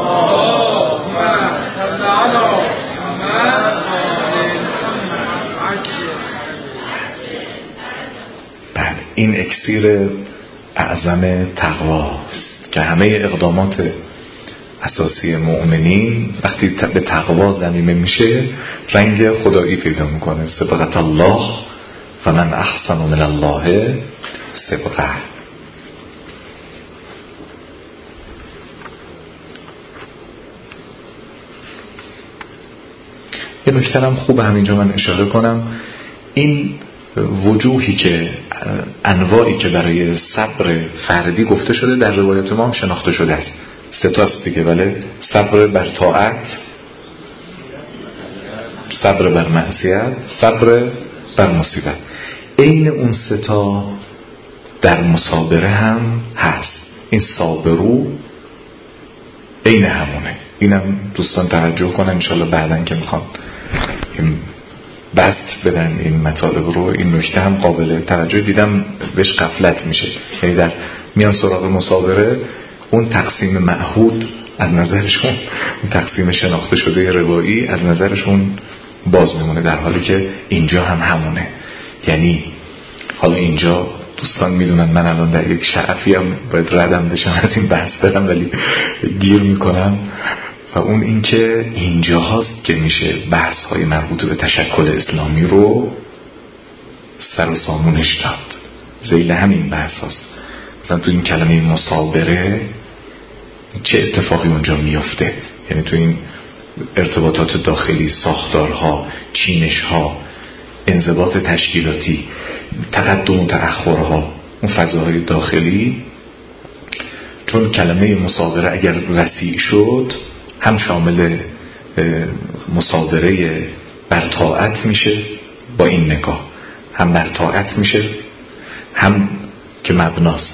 بله، این اکسیر اعظم تقواست که همه اقدامات اساسی مؤمنین وقتی به تقوا ضمیمه میشه رنگ خدایی پیدا میکنه. صبغت الله فمن احسن من الله صبغه. یه نکته هم خوب همینجا من اشاره کنم، این وجوهی که انواعی که برای صبر فردی گفته شده در روایت ما هم شناخته شده است. ستاست دیگه، ولی صبر بر طاعت، صبر بر معصیت، صبر بر مصیبت. این اون ستا در مصابره هم هست. این صابرو این همونه. اینم دوستان توجه کنن انشالله بعدن که میخوام این بست بدن این مطالب رو. این نکته هم قابل توجه، دیدم بهش غفلت میشه. یعنی در میان سراغ مصابره اون تقسیم معهود از نظرشون، اون تقسیم شناخته شده روایی از نظرشون باز میمونه، در حالی که اینجا هم همونه. یعنی حالا اینجا دوستان میدونن من الان در یک شعفی هم باید ردم بشم از این بحث برم، ولی گیر میکنم. و اون این که اینجا هاست که میشه بحث های مربوط به تشکل اسلامی رو سر و سامونش داد. ذیل همین بحث هاست. مثلا تو این کلمه مصابره چه اتفاقی اونجا میفته، یعنی تو این ارتباطات داخلی، ساختارها، چینشها، انضباط تشکیلاتی، تقدم و تأخرها، اون فضاهای داخلی. چون کلمه مصابره اگر وسیع شد هم شامل مصادره بر طاعت میشه با این نگاه، هم بر طاعت میشه، هم که مبناست،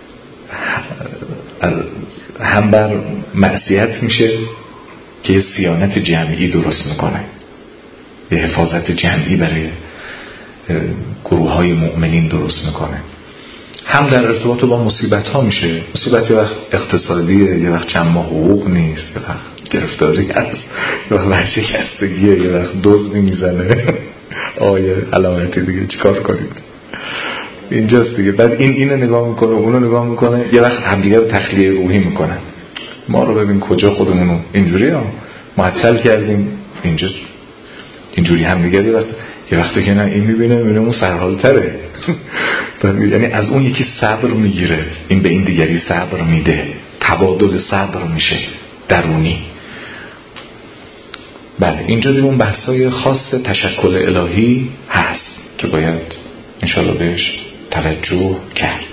هم بر معصیت میشه که یه صیانت جمعی درست میکنه، یه حفاظت جمعی برای گروه های مؤمنین درست میکنه، هم در ارتباط با مصیبت ها میشه. مصیبت یه وقت اقتصادیه، یه وقت چند ماه حقوق نیست، یه وقت گرفتاری هست، یه وقت ورشکستگیه، یه وقت دزد میزنه آیه علامتی دیگه چیکار کنید اینجاست دیگه. بعد اینو نگاه میکنه، اونو نگاه میکنه، یه وقت همدیگه رو تخلیه روحی میکنن. ما رو ببین کجا خودمونو اینجوری ها معطل کردیم، اینجا اینجوری همدیگه. یه وقتی که نه این میبینه اون سرحالتره یعنی از اون یکی صبر میگیره، این به این دیگری صبر میده، تبادل صبر میشه درونی. بله اینجا دیگه اون بحثای خاص تشکل الهی هست که باید انشاءالله بهش توجه کرد.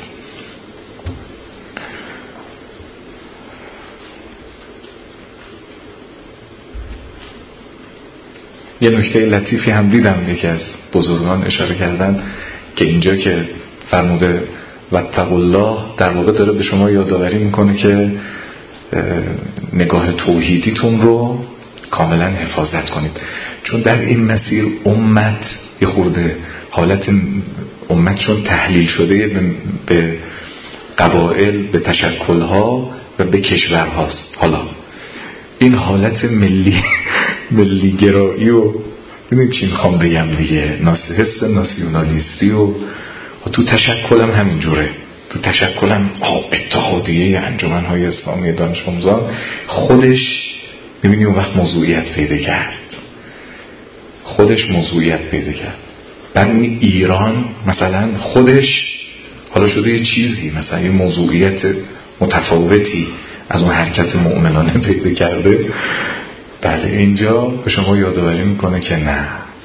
یه نکته لطیفی هم دیدم یکی از بزرگان اشاره کردن که اینجا که فرموده واتقوا الله در واقع داره به شما یادآوری میکنه که نگاه توحیدیتون رو کاملا حفاظت کنید، چون در این مسیر امت یه خورده حالت امتشون تحلیل شده به قبایل، به تشکلها و به کشورهاست. حالا این حالت ملی گرایی و ببینید چی میخوام بگم دیگه، حس ناسیونالیستی و تو تشکلم همینجوره، تو تشکلم اتحادیه انجمن‌های اسلامی دانش آموزان خودش میبینی اون وقت موضوعیت پیدا کرد، خودش موضوعیت پیدا کرد. بعد ایران مثلا خودش حالا شده یه چیزی، مثلا یه موضوعیت متفاوتی از اون حرکت مؤمنانه پیدا کرده. بله اینجا به شما یادآوری میکنه که نه،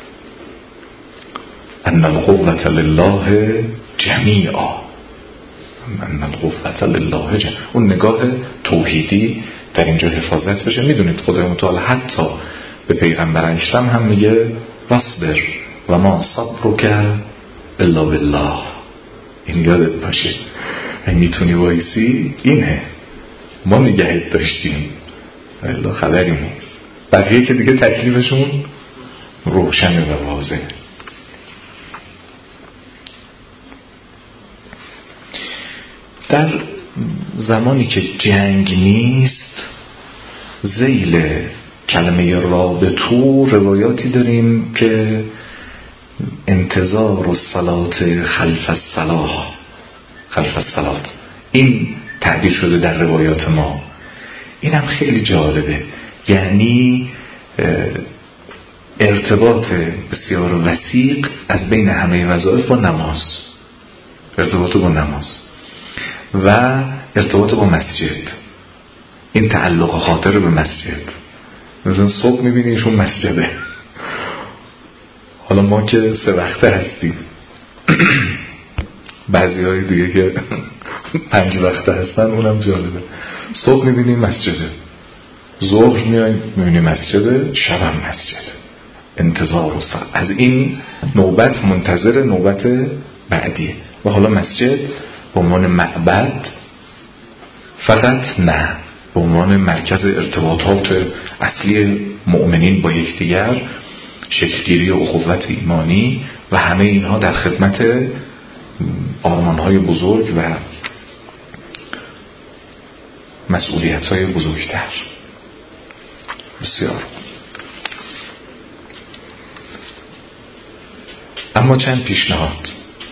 ان القوة لله جمیعا، ان القوة لله جمیعا. اون نگاه توحیدی در اینجا حفاظت بشه. میدونید خدای متعال حتی به پیغمبر اکرم هم میگه واصبر و ما صبرک الا بالله. این یادت باشه، اگه میتونی وایسی اینه، ما نگهت داشتیم الا خبری نیست. بقیه که دیگه تکلیفشون روشنه و واضحه. در زمانی که جنگ نیست، ذیل کلمه رابطو روایاتی داریم که انتظار الصلاة خلف الصلاة این تعبیر شده در روایات ما. این هم خیلی جالبه، یعنی ارتباط بسیار وثیق از بین همه وظایف با نماز، ارتباط با نماز و ارتباط با مسجد، این تعلق خاطر به مسجد. مثلا صبح میبینی ایشون مسجده، حالا ما که 3 وقته هستیم بعضی های دیگه که 5 وقته هستن اونم جالبه. صبح میبینی مسجده، ظهر میبینی مسجده، شبم مسجده، انتظار و از این نوبت منتظر نوبت بعدیه. و حالا مسجد به عنوان معبد فقط نه، به عنوان مرکز ارتباطات اصلی مؤمنین با یکدیگر، شکلگیری و اخوت ایمانی و همه اینها در خدمت آرمان‌های بزرگ و مسئولیت‌های بزرگتر. بسیار. اما چند پیشنهاد.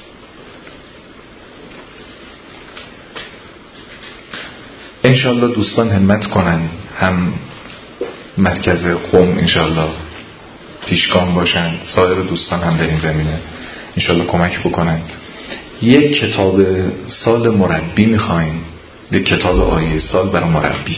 انشالله دوستان همت کنن، هم مرکز قم انشالله پیشگام باشن، سایر دوستان هم در این زمینه انشالله کمک بکنن. یک کتاب سال مربی میخوایم، یک کتاب آیه سال برای مربی.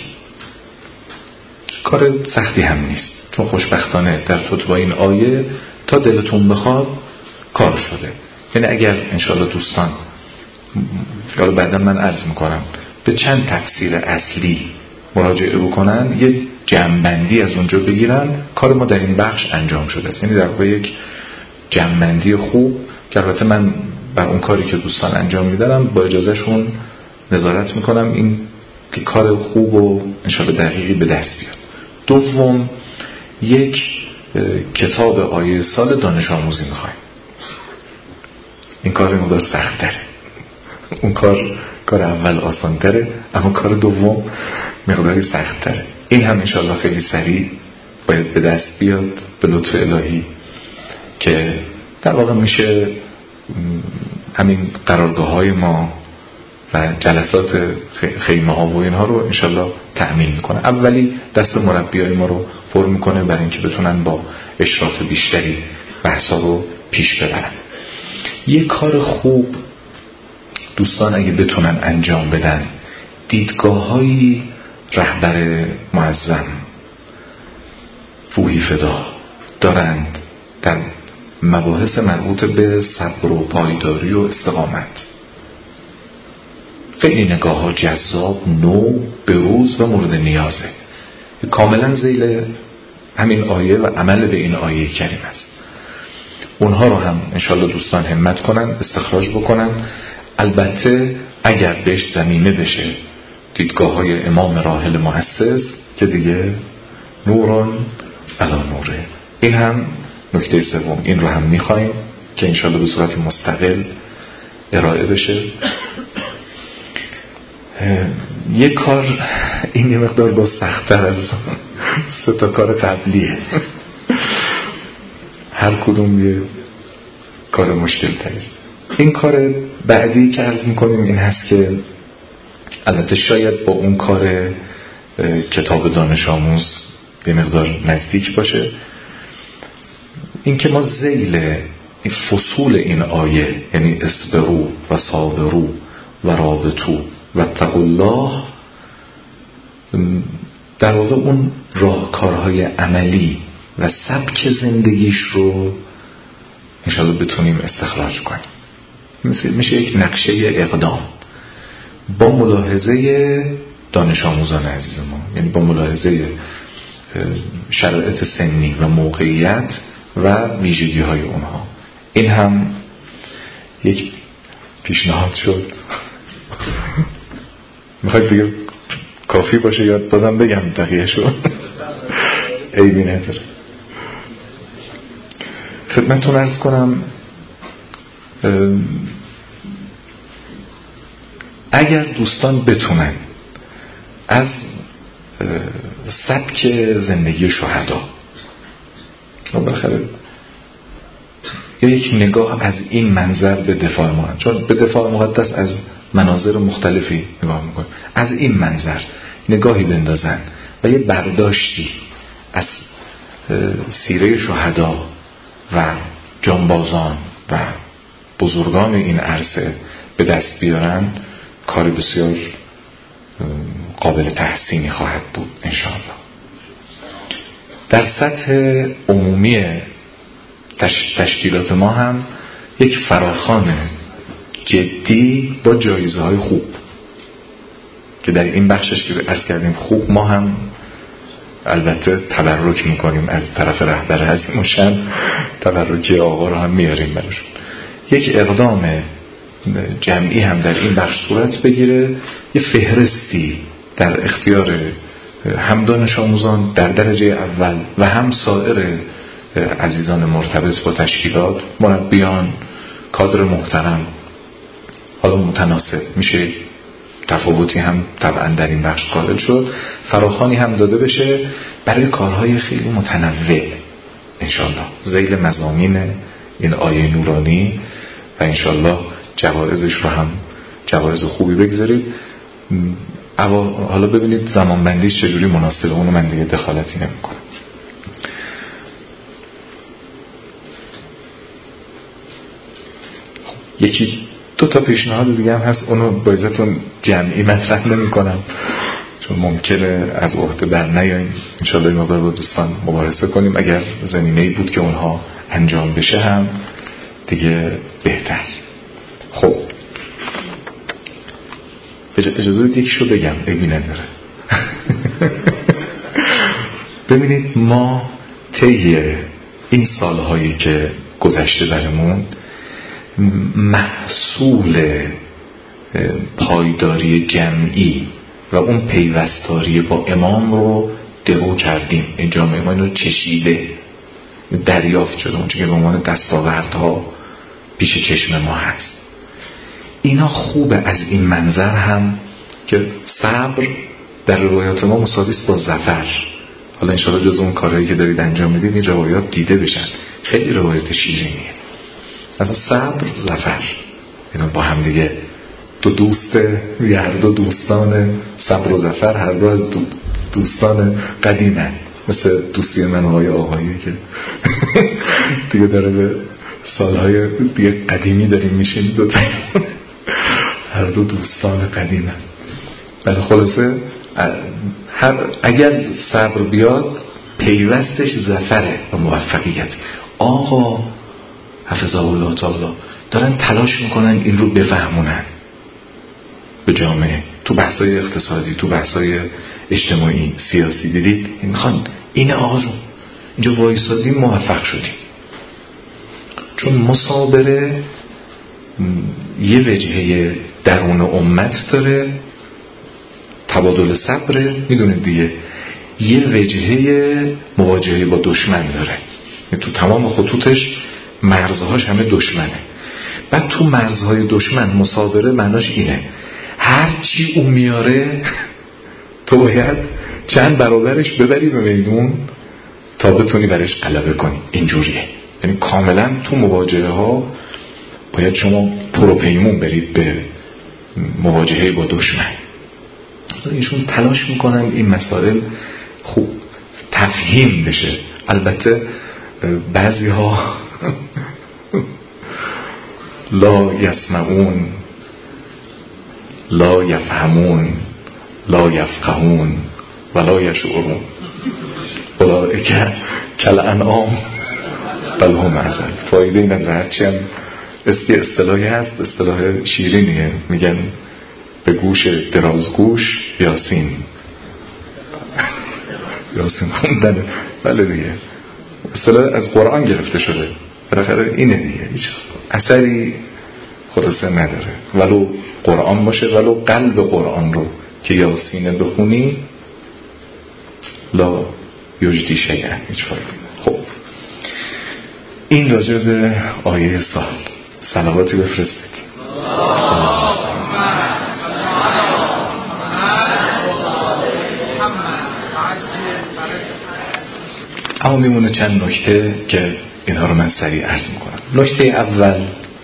کار سختی هم نیست، چون خوشبختانه در با این آیه تا دلتون بخواد کار شده. یعنی اگر انشالله دوستان، یا بعدا من عرض میکنم به چند تفسیر اصلی مراجعه بکنن یه جمع‌بندی از اونجا بگیرن کار ما در این بخش انجام شده است. یعنی در واقع یک جمع‌بندی خوب که البته من بر اون کاری که دوستان انجام میدارم با اجازهشون نظارت میکنم این که کار خوب و انشاءالله دقیقی به دست بیاد. دوم، یک کتاب آیه سال دانش آموزی میخوایم. این کار مقدار سخت تره. اون کار اول آسان تره، اما کار دوم مقداری سخت تره. این هم انشاءالله خیلی سریع باید به دست بیاد به لطف الهی که در واقع میشه همین قرارگاه های ما و جلسات خیمه ها و اینها رو انشالله تأمین میکنه. اولی دست مربی های ما رو پر میکنه برای اینکه بتونن با اشراف بیشتری بحثا رو پیش ببرن. یک کار خوب دوستان اگه بتونن انجام بدن، دیدگاه های رهبر معظم روحی فدا دارند در مباحث مربوط به صبر و پایداری و استقامت. خیلی نگاه ها جذاب، نو، بروز و مورد نیازه. کاملا ذیل همین آیه و عمل به این آیه کریم است. اونها رو هم انشالله دوستان همت کنن، استخراج بکنن. البته اگر بهش زمینه بشه دیدگاه های امام راحل مؤسس که دیگه نوران علی نوره. این هم نکته سوم، این رو هم میخوایم که انشالله به صورت مستقل ارائه بشه. یک کار این یه مقدار با سخت‌تر از 3 تا کار قبلیه. هر کدوم یه کار مشکل تری. این کار بعدی که عرض میکنیم این هست که البته شاید با اون کار کتاب دانش آموز یه مقدار نزدیک باشه. این که ما ذیل فصول این آیه یعنی اصبروا و صابروا و رابطوا و اتقوا الله در واقع اون راهکارهای عملی و سبک زندگیش رو انشاءالله بتونیم استخراج کنیم. میشه یک نقشه اقدام با ملاحظه دانش آموزان عزیز ما، یعنی با ملاحظه شرایط سنی و موقعیت و ویژگی های اونها. این هم یک پیشنهاد شد. میخواید دیگه کافی باشه یا بازم بگم بقیه شد؟ عیبی نداره. خدمتتون عرض کنم اگر دوستان بتونن از سبک زندگی شهدا بالاخره یک نگاه از این منظر به دفاع مقدس، چون به دفاع مقدس از مناظر مختلفی نگاه میکنیم، از این منظر نگاهی بندازن و یه برداشتی از سیره شهدا و جانبازان و بزرگان این عرصه به دست بیارن، کار بسیار قابل تحسینی خواهد بود انشاءالله. در سطح عمومی تشکیلات ما هم یک فراخوان جدی با جایزه های خوب که در این بخشش که عرض کردیم خوب، ما هم البته تبرک میکنیم از طرف رهبر عظیم الشأن، تبرکی آقا رو هم میاریم براشون. یک اقدام جمعی هم در این بخش صورت بگیره، یه فهرستی در اختیار هم دانش آموزان در درجه اول و هم سایر عزیزان مرتبط با تشکیلات، مربیان، کادر محترم، حالا متناسب میشه تفاوتی هم طبعا در این بخش قائل شد، فراخوانی هم داده بشه برای کارهای خیلی متنوع انشالله ذیل مضامین این آیه نورانی و انشالله جوایزش رو هم جوایز خوبی بگذارید. حالا ببینید زمان بندیش چجوری مناسبه، اونو من دیگه دخالتی نمی کنم. یکی 2 تا پیشنهاد دیگه هم هست، اونو با عزتون جمعی مطرح نمی کنم چون ممکنه از عهده بر نیاییم. انشالله این مقدار با دوستان مباحثه کنیم، اگر زمینه‌ای بود که اونها انجام بشه هم دیگه بهتر. خب اجازه دیگه شو بگم، عیبی نداره. ببینید ما طی این سالهایی که گذشته برمون محصول پایداری جمعی و اون پیوستاری با امام رو درو کردیم. این جامعه ما اینو چشیده، دریافت شده، اون که به عنوان دستاوردها پیش چشم ما هست. اینا خوبه از این منظر هم که صبر در روایات ما مساوی است با ظفر. حالا انشاءالله جز اون کارهایی که دارید انجام میدید این روایات دیده بشن. خیلی روایات شیرینیه. مثلا صبر، ظفر، اینا با هم دیگه دو دوست، هر دو دوستان صبر و ظفر، هر دو از دوستان قدیمن، مثل دوستی من و آقایی که دیگه داره به سالهای دیگه قدیمی داریم میشیم، دوتا هر دو دوستان قدیمن. ولی خلاصه اگر صبر بیاد پیوستش ظفره و موفقیت. آقا حفظه الله تعالی دارن تلاش میکنن این رو بفهمونن به جامعه، تو بحثای اقتصادی، تو بحثای اجتماعی سیاسی. دیدید میخوان این آقا رو اینجا وایسادیم موفق شدیم. چون مصابره یه وجهه درون امت داره، تبادل صبر، میدونید دیگه، یه وجهه مواجهه با دشمن داره. تو تمام خطوطش مرزهاش همه دشمنه. بعد تو مرزهای دشمن مصابره معناش اینه هر چی اون میاره تو باید چند برابرش ببری به میدون تا بتونی برش غلبه کنی. اینجوریه. یعنی کاملا تو مواجهه ها باید شما پروپیمون برید به مواجهه با دشمن. ایشون تلاش میکنن این مسائل خوب تفهیم بشه. البته بعضی ها لا یسمعون، لا یفهمون، لا یفقهون ولا یشعرون، اولئک کالانعام بل هم اضل. فایده این از هرچی هم اصطلاحی هست، اصطلاح شیرینیه، میگن به گوش درازگوش یاسین. یاسین خوندنه. بله دیگه، اصطلاح از قرآن گرفته شده، بالاخره اینه دیگه، هیچ اثری خلاصه نداره. ولو قرآن باشه، ولو قلب قرآن رو که یاسینه بخونی لا یجدی شیئا، هیچ فایده. خب این راجع به آیه سال. صلواتی بفرستید. اما میمونه چند نکته که اینها رو من سریع عرض میکنم. نکته اول،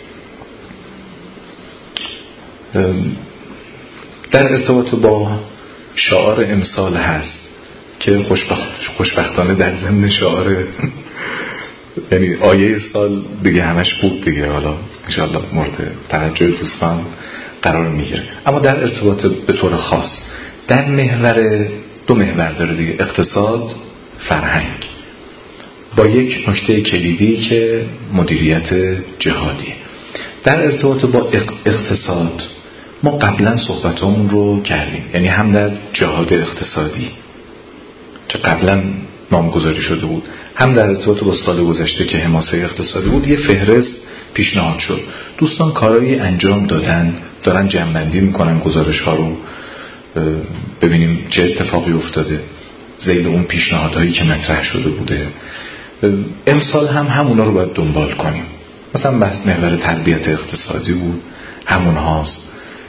در ارتباط با شعار امسال هست که خوشبختانه در ضمن شعار یعنی آیه سال دیگه همش بود دیگه، حالا انشاءالله مورد توجه دوستان قرار میگیره. اما در ارتباط به طور خاص در محور، دو محور داره دیگه، اقتصاد، فرهنگ، با یک نکته کلیدی که مدیریت جهادی. در ارتباط با اقتصاد ما قبلا صحبتامون رو کردیم، یعنی هم در جهاد اقتصادی که قبلا نامگذاری شده بود، هم در ارتباط با سال گذشته که حماسه اقتصادی بود، یه فهرست پیشنهاد شد. دوستان کارایی انجام دادن، دارن جمع‌بندی میکنن گزارش ها رو، ببینیم چه اتفاقی افتاده ذیل اون پیشنهادهایی که مطرح شده بوده. امسال هم همونا رو باید دنبال کنیم. مثلا بحث محور تربیت اقتصادی بود، همون هاست.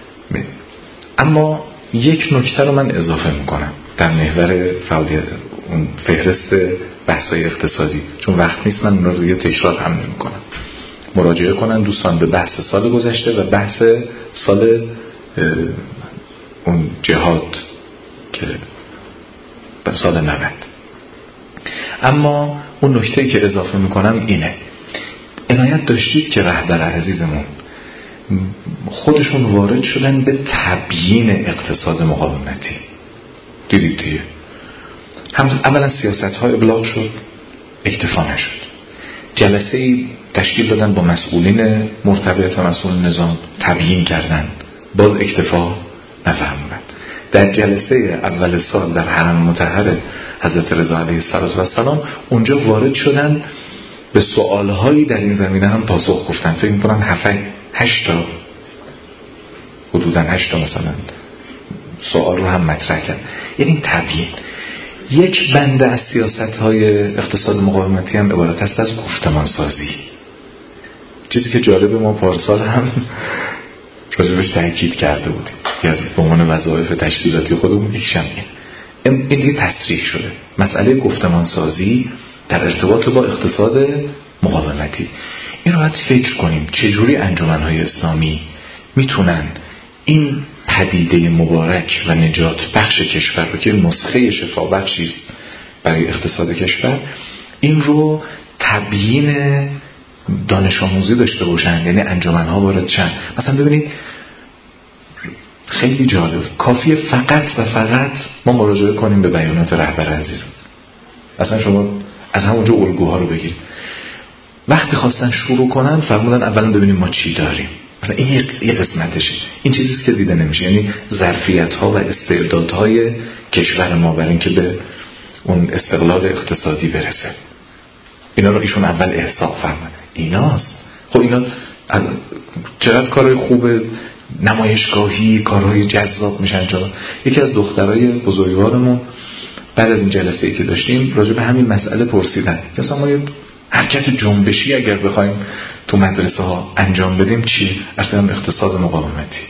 اما یک نکته رو من اضافه میکنم در محور فعالیت اون فهرست بحث‌های اقتصادی، چون وقت نیست من اون رو دیگه تکرار هم نمی‌کنم. مراجعه کنن دوستان به بحث سال گذشته و بحث سال اون جهاد که به سال 90. اما اون نکته‌ای که اضافه میکنم اینه، عنایت داشتید که رهبر عزیزمون خودشون وارد شدن به تبیین اقتصاد مقاومتی. دیدید دیگه، اولا سیاست‌های ابلاغ شد، اکتفا نشد. جلسه‌ای تشکیل دادن با مسئولین مرتبط و مسئول نظام، تبیین کردن، باز اکتفا نفرمودن. در جلسه اول سال در حرم مطهر حضرت رضا علیه السلام اونجا وارد شدن، به سوالهایی در این زمینه هم پاسخ گفتن. فکر می‌کنم 8 تا حدوداً 8 تا مثلا سوال رو هم مطرح کرد. یعنی تبیین. یک بند از سیاست‌های اقتصاد مقاومتی هم عبارت است از گفتمان سازی. چیزی که جالب، ما پارسال هم راجبش تاکید کرده بودیم، یا به عنوان وظایف تشکیلاتی خودمون یکیشم این دیگه تصریح شده. مسئله گفتمان سازی در ارتباط با اقتصاد مقاومتی. این رو باید فکر کنیم چجوری انجمن‌های اسلامی میتونن این پدیده مبارک و نجات بخش کشور رو که نسخه شفا بخشی است برای اقتصاد کشور، این رو تبیین دانش آموزی داشته باشن، یعنی انجمن‌ها وارد شن. مثلا ببینید خیلی جالب، کافیه فقط و فقط ما مراجعه کنیم به بیانات رهبر عزیز. اصلا شما از همونجا الگوها رو بگید. وقتی خواستن شروع کنن فرمودن اولا ببینیم ما چی داریم. مثلا این یه قسمتشه. این چیزیست که دیده نمیشه، یعنی ظرفیت‌ها و استعدادهای کشور ما برای اینکه به اون استقلال اقتصادی برسه. اینا رو ایشون اول احساس فرمودن. ایناست. خب اینا چقدر کارهای خوب نمایشگاهی، کارهای جذاب میشن. یکی از دخترای بزرگوارمون بعد از این جلسه‌ای که داشتیم راجع به همین مسئله پرسیدن. مثلا ما یه حرکت جنبشی اگر بخوایم تو مدرسه ها انجام بدیم چی؟ اصلا اقتصاد مقاومتی.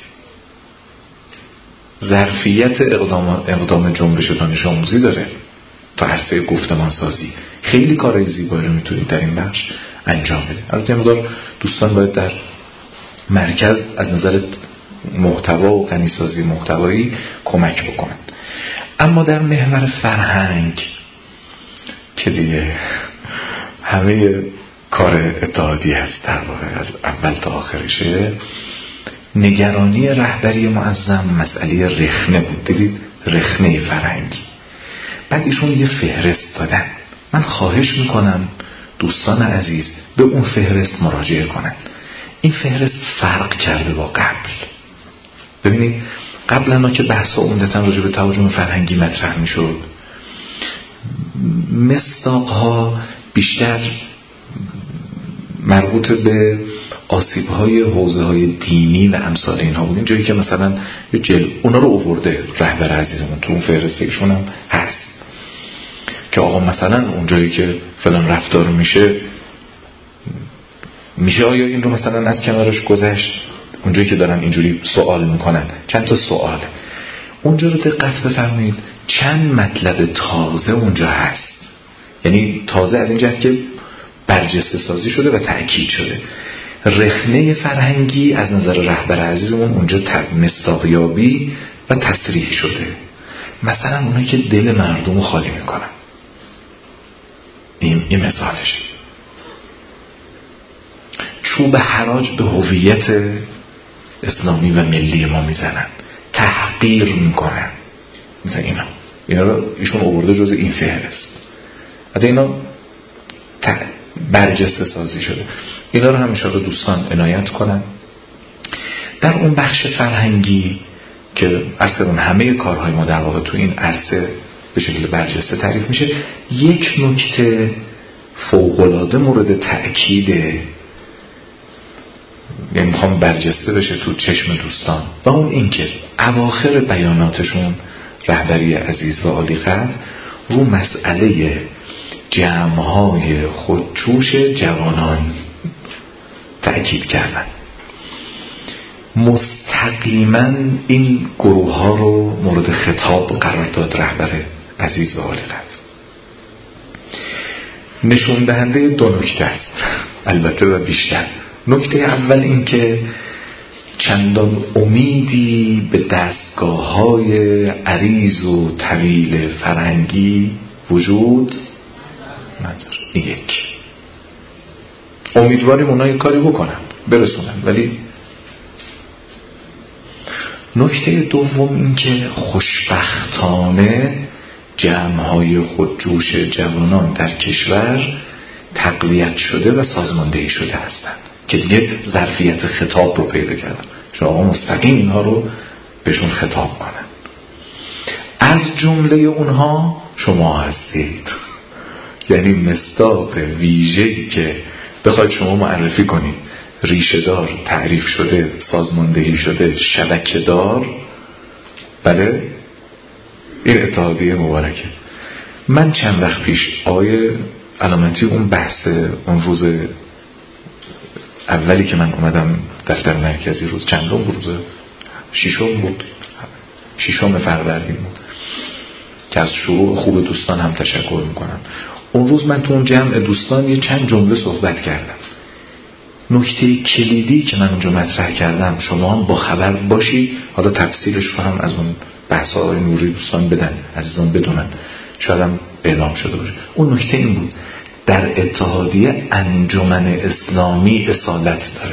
ظرفیت اقدام جنبش دانش آموزی داره تا عرصه گفتمان سازی. خیلی کارهای زیبایی رو میتونید در این بخش انجام بدید. البته مقدار دوستان باید در مرکز از نظر محتوا و غنی‌سازی محتوایی کمک بکنن. اما در محور فرهنگ که دیگه همه کار اتحادی هست، در واقع از اول تا آخرشه، نگرانی رهبری معظم مسئله رخنه بود. دیدید رخنه فرهنگی. بعد ایشون یه فهرست دادن. من خواهش میکنم دوستان عزیز به اون فهرست مراجعه کنن. این فهرست فرق کرده با قبل. ببینید قبلا ما که بحثا عمدتاً راجع به تهاجم فرهنگی مطرح میشد، مصداقها بیشتر مربوط به آسیب‌های حوزه‌های دینی و امثال اینها بود. این جایی که مثلا اونا رو آورده رهبر عزیزمون تو اون فهرسته ایشون هم هست که آقا مثلا اون جایی که فلان رفتار میشه آیا این رو مثلا از کنارش گذشت؟ اونجایی که دارن اینجوری سوال میکنن، چند تا سوال اونجا رو دقت بفرمایید، چند مطلب تازه اونجا هست. یعنی تازه از این جهت که برجسته سازی شده و تأکید شده. رخنه فرهنگی از نظر رهبر عزیزمون اونجا مصداقیابی و تصریح شده. مثلا اونایی که دل مردم رو خالی میکنن، این مثالشه. چوب حراج به هویت اسلامی و ملی ما میزنن، تحقیر میکنن. مثلا اینا رو ایشون آورده جز این فهرست. حتی اینا برجسته سازی شده. اینا رو هم انشاءالله دوستان عنایت کنن. در اون بخش فرهنگی که اصلا همه کارهای ما در واقع تو این عرصه به شکل برجسته تعریف میشه، یک نکته فوق‌العاده مورد تأکیده، یعنی میخوام برجسته بشه تو چشم دوستان، و اون این که اواخر بیاناتشون رهبری عزیز و عالی قدر رو مسئله جمع‌های خودجوش جوانان تأکید کردن. مستقیما این گروه ها رو مورد خطاب قرار داد رهبر عزیز و عالی قدر. نشون دهنده دو نکته است البته و بیشتر. نکته اول این که چندان امیدی به دستگاه‌های عریض و طویل فرهنگی وجود نداره. یک، امیدواریم اونا یک کاری بکنن برسونن، ولی نکته دوم این که خوشبختانه جمع‌های خودجوش جوانان در کشور تقویت شده و سازماندهی شده هستند که دیگه ظرفیت خطاب رو پیدا کردن. چون آقا مستقیم اینها رو بهشون خطاب کنن. از جمله اونها شما هستید. یعنی مصداق ویژه‌ای که بخواید شما معرفی کنید، ریشه دار، تعریف شده، سازماندهی شده، شبکه دار، بله، این اتحادیه مبارکه. من چند وقت پیش آقای علامتی اون بحث اون روز اولی که من اومدم دفتر مرکزی، روز چندم بود؟ روز ششم بود، 6 فروردین بود که از شروع خوب دوستان هم تشکر میکنم. اون روز من تو اون جمع دوستان یه چند جمله صحبت کردم. نکته کلیدی که من اونجا مطرح کردم، شما هم با خبر باشید، حالا تفصیلش رو هم از اون بحث های نوری دوستان بدن، عزیزان بدونن، شاید هم اعلام شده باشه. اون نکته این بود: در اتحادیه انجمن اسلامی اصالت داره.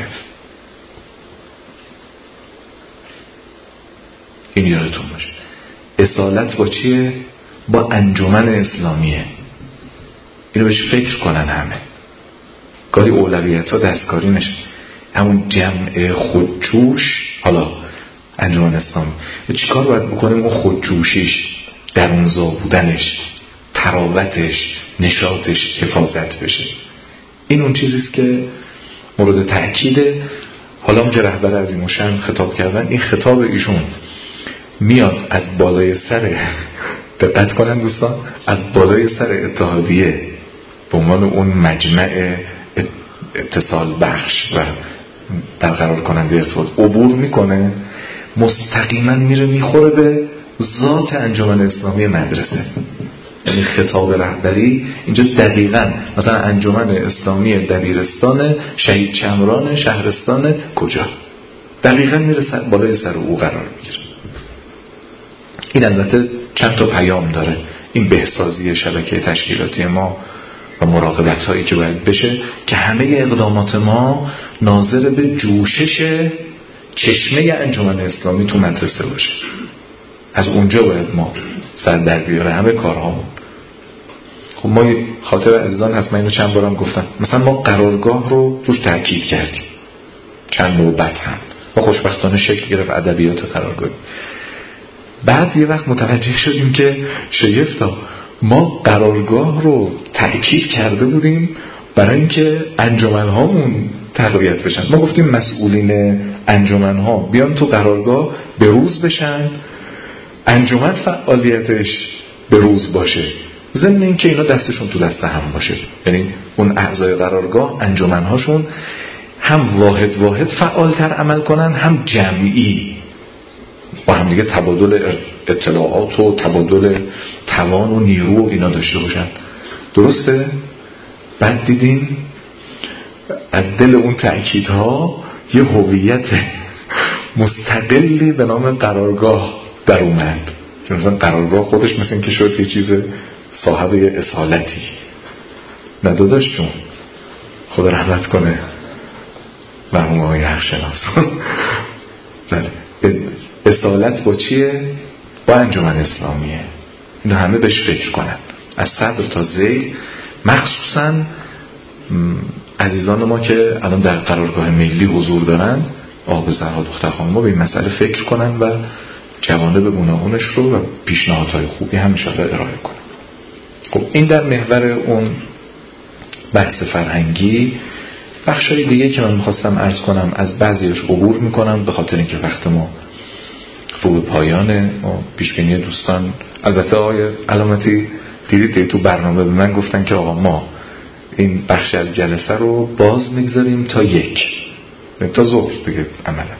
این یادتون باشه. اصالت با چیه؟ با انجمن اسلامیه. اینو بهش فکر کنن همه. گاهی اولویت ها دستکاری نشه. همون جمع خودجوش، حالا انجمن اسلامی چی کار باید بکنیم؟ اون خودجوشیش، درونزا بودنش، تراوتش، نشاطش حفاظت بشه. این اون چیزیست که مورد تأکیده. حالا اونجا رهبر عظیم الشأن خطاب کردن، این خطاب ایشون میاد از بالای سر، دقت کنن دوستان، از بالای سر اتحادیه به عنوان اون مجمع اتصال بخش و برقرار کننده ارتباط عبور میکنه، مستقیما میره میخوره به ذات انجمن اسلامی مدرسه. یعنی خطاب رهبری اینجا دقیقاً مثلا انجمن اسلامی دبیرستان شهید چمران شهرستان کجا، دقیقاً میره بالای سر او قرار میگیره. این البته چند تا پیام داره، این بهسازی شبکه تشکیلاتی ما و مراقبت هایی که باید بشه که همه اقدامات ما ناظر به جوشش چشمه انجمن اسلامی تو مدرسه باشه. از اونجا باید ما سر در بیاره همه کارهامون. خب ما خاطر عزیزان هست، من اینو چند بارم گفتم، مثلا ما قرارگاه رو روش تاکید کردیم چند نوبت هم و خوشبختانه شکل گرفت ادبیات قرارگاه. بعد یه وقت متوجه شدیم که شگفتا ما قرارگاه رو تأکید کرده بودیم برای اینکه انجمن‌هامون تقویت بشن. ما گفتیم مسئولین انجمن‌ها بیان تو قرارگاه بروز بشن، انجمن فعالیتش بروز باشه، ضمن اینکه اینا دستشون تو دست هم باشه. یعنی اون اعضای قرارگاه انجمن‌هاشون هم واحد فعالتر عمل کنن، هم جمعی با هم دیگه تبادل اطلاعات و تبادل توان و نیرو و اینا داشته باشن. درسته؟ بعد دیدیم از دل اون تأکیدها یه هویت مستقلی به نام قرارگاه در اومد. مثلا قرارگاه خودش مثل این که شد یه چیز صاحب یه اصالتی. نداداش جون، خدا رحمت کنه مرحوم آقای حقشناس. اصالت با چیه؟ با انجمن اسلامیه. اینو همه بهش فکر کنن، از صدر تا ذیل، مخصوصا عزیزان ما که الان در قرارگاه ملی حضور دارن، آقا بزرها دختر خانم ما به این مسئله فکر کنن و جوانب گوناگونش رو و پیشنهادهای خوبی هم انشاءالله ارائه کنن. خب این در محور اون بحث فرهنگی. بخشای دیگه که من میخواستم عرض کنم از بعضیش عبور میکنم به خاطر اینکه وقت ما رو به پایانه. پیشبینی دوستان، البته آقای علامتی دیدید تو برنامه به من گفتن که آقا ما این بخش از جلسه رو باز میگذاریم تا 1 تا ظهر دیگه عملا.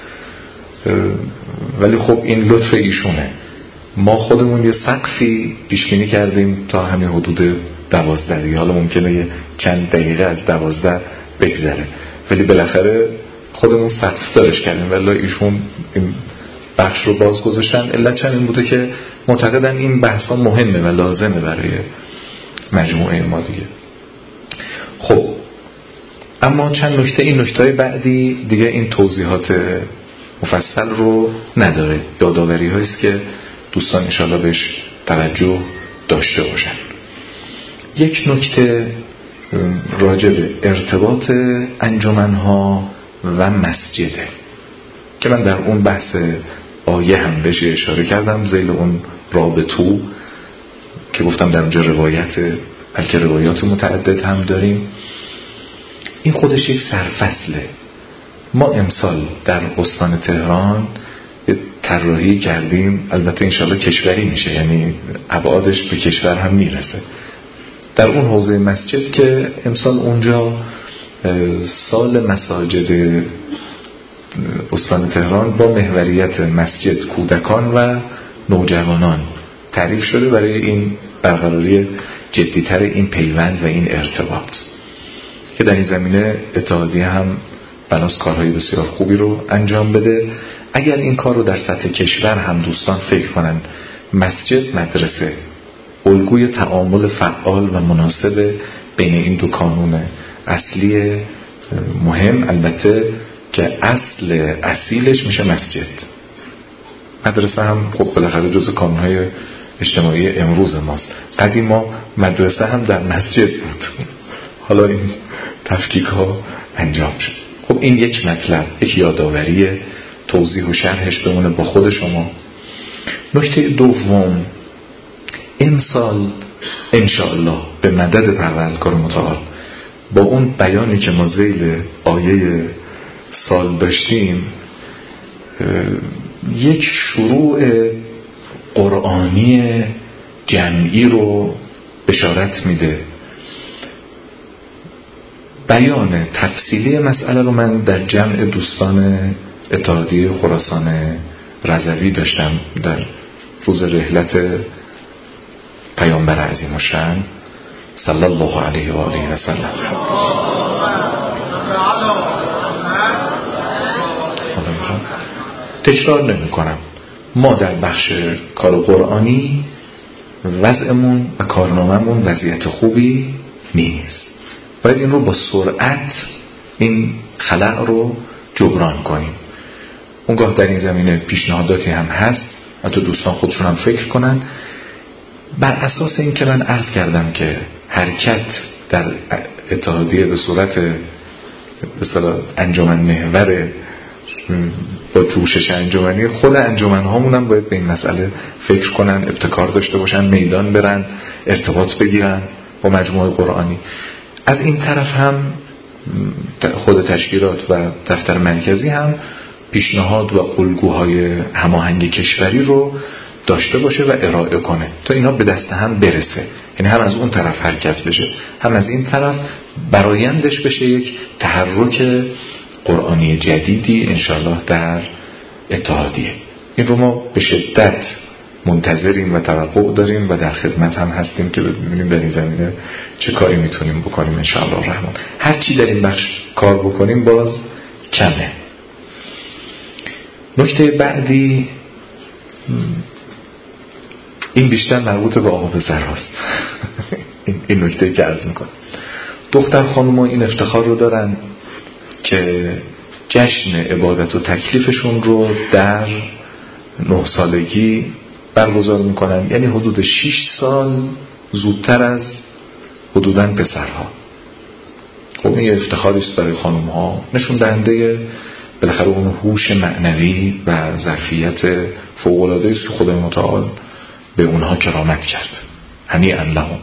ولی خب این لطف ایشونه. ما خودمون یه سقفی پیشبینی کردیم تا همین حدود 12. حالا ممکنه یه چند دقیقه از 12 بگذره، ولی بالاخره خودمون سقف دارش کردیم، ولی ایشون این بخش رو باز گذاشتن. علت این بوده که معتقدن این بحث ها مهمه و لازمه برای مجموعه ما دیگه. خب اما چند نکته، این نکته‌های بعدی دیگه این توضیحات مفصل رو نداره، یادآوری هاییست که دوستان انشاءالله بهش توجه داشته باشن. یک نکته راجع به ارتباط انجمن‌ها و مسجده که من در اون بحث آیه هم بهش اشاره کردم ذیل اون رابطو که گفتم در اونجا روایت، بلکه روایات متعدد هم داریم. این خودش یک سرفصله. ما امسال در استان تهران طراحی کردیم، البته انشالله کشوری میشه، یعنی ابعادش به کشور هم میرسه. در اون حوزه مسجد که امسال اونجا سال مساجد استان تهران با محوریت مسجد، کودکان و نوجوانان تعریف شده برای این برقراری جدیتر این پیوند و این ارتباط که در این زمینه اتحادیه هم بناس کارهای بسیار خوبی رو انجام بده. اگر این کار رو در سطح کشور هم دوستان فکر کنن، مسجد، مدرسه الگوی تعامل فعال و مناسب بین این دو کانون اصلی مهم، البته که اصیلش میشه مسجد. مدرسه هم خب بالاخره جزء کانونهای اجتماعی امروز ماست. قدیما مدرسه هم در مسجد بود، حالا این تفکیک ها انجام شد. خب این یک مطلب، یک یادآوری، توضیح و شرحش بمونه با خود شما. نکته دوم، امسال انشاءالله به مدد پروردگار متعال با اون بیانی که ما ذیل آیه سال داشتیم، یک شروع قرآنی جمعی رو بشارت میده. بیان تفصیلی مسئله رو من در جمع دوستان اتحادیه خراسان رضوی داشتم در روز رحلت پیامبر عظیم الشأن صلی الله علیه و آله و سلم. تکرار نمی کنم، ما در بخش کار قرآنی وضعمون و کارنامه‌مون وضعیت خوبی نیست. باید این رو با سرعت این خلأ رو جبران کنیم. اونگاه در این زمینه پیشنهاداتی هم هست، حتی دوستان خودشون هم فکر کنن. بر اساس این که من عرض کردم که حرکت در اتحادیه به صورت مثلا انجمن محور با جوشش انجمنی، خود انجمن هامون هم باید به این مسئله فکر کنن، ابتکار داشته باشن، میدان برن، ارتباط بگیرن با مجموعه قرآنی. از این طرف هم خود تشکیلات و دفتر مرکزی هم پیشنهاد و الگوهای هماهنگ کشوری رو داشته باشه و ارائه کنه تا اینا به دست هم برسه، یعنی هم از اون طرف حرکت بشه، هم از این طرف برایندش بشه یک تحرک قرآنی جدیدی انشالله در اتحادیه. این رو ما به شدت منتظریم و توقع داریم و در خدمت هم هستیم که ببینیم در این زمینه چه کاری میتونیم بکنیم انشالله الرحمن. هر چی در این بخش کار بکنیم باز کمه. نکته بعدی، این بیشتر مربوط به آقا پسرهاست. این نکته که عرض میکنم، دختر خانوما این افتخار رو دارن که جشن عبادت و تکلیفشون رو در 9 سالگی برگزار میکنن، یعنی حدود 6 سال زودتر از حدوداً پسرها. خب این افتخاری است برای خانومها، نشون دهنده بالاخره اون هوش معنوی و ظرفیت فوق‌العاده است که خدای متعال به اونها کرامت کرد. هنیئا لهم.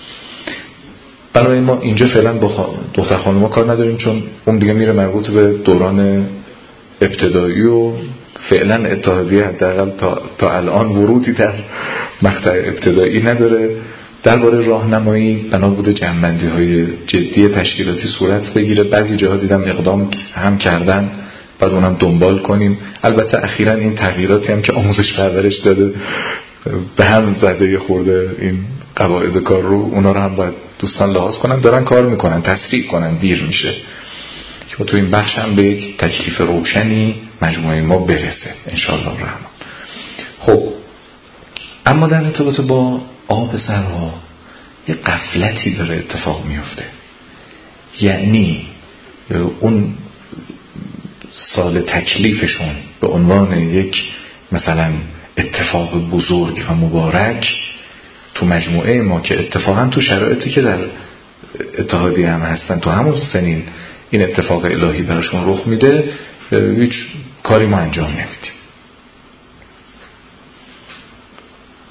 برای ما اینجا فعلا با دختر خانوما کار نداریم، چون اون دیگه میره مربوط به دوران ابتدایی و فعلا اتحادیه حداقل تا الان ورودی در مقطع ابتدایی نداره. درباره راهنمایی بنا بوده جنبندی‌های جدی تشکیلاتی صورت بگیره. بعضی جاها دیدم اقدام هم کردن، بعد اونم دنبال کنیم. البته اخیراً این تغییراتی هم که آموزش پرورش داده به هم زده خورده این قواعد کار رو، اونا رو هم باید دوستان لحاظ کنن. دارن کار میکنن، تسریع کنن، دیر میشه که تو این بخش هم به یک تکلیف روشنی مجموعه ما برسه انشاءالله الرحمن. خب اما در ارتباط با آقا پسرها یه غفلتی داره اتفاق میفته. یعنی اون سال تکلیفشون به عنوان یک مثلا اتفاق بزرگ و مبارک تو مجموعه ما که اتفاقا تو شرایطی که در اتحادیه هم هستن تو همون سنین این اتفاق الهی براشون رخ میده، هیچ کاری ما انجام نمیدیم.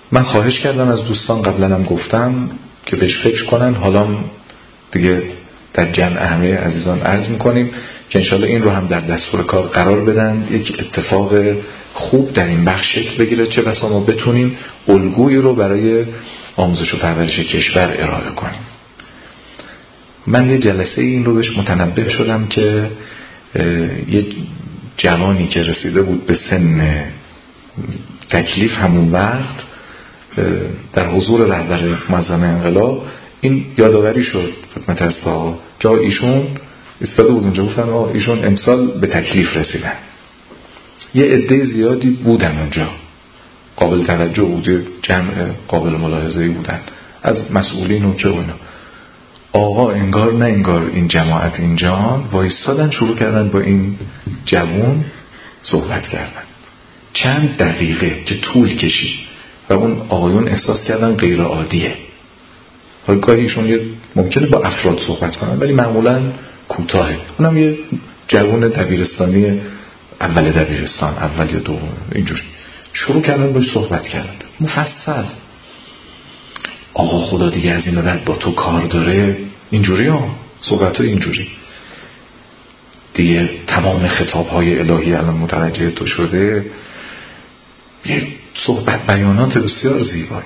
من خواهش کردم از دوستان، قبلا هم گفتم که بهش فکر کنن. حالا دیگه در جمع همه عزیزان عرض میکنیم که انشالله این رو هم در دستور کار قرار بدن. یک اتفاق خوب در این بخش شکل بگیره، چه بسا ما بتونیم الگویی رو برای آموزش و پرورش کشور ارائه کنیم. من یه جلسه این رو بهش متنبه شدم که یه جوانی که رسیده بود به سن تکلیف همون وقت در حضور رهبر معظم انقلاب این یادآوری شد خدمت اساتید که ایشون ایستاده بود اونجا، گفتن ایشون امسال به تکلیف رسیدن. یه عده زیادی بودن اونجا، قابل توجه بود، جمع قابل ملاحظه‌ای بودن از مسئولین و چه و اینا. آقا انگار نه انگار این جماعت اینجا وایستادن، شروع کردن با این جوون صحبت کردن چند دقیقه که طول کشید و اون آقایون احساس کردن غیر عادیه. گاهی ایشون ممکنه با افراد صحبت کنن ولی معمولا کوتاهه. اونم یه جوون دبیرستانی، اول دبیرستان، اول یا دوم، اینجوری شروع کردن باش صحبت کردن مفصل. آقا خدا دیگه از این بعد با تو کار داره، اینجوری ها صحبت های اینجوری دیگه. تمام خطاب های الهی الان متوجه تو شده. یه صحبت بیانات بسیار زیبایی.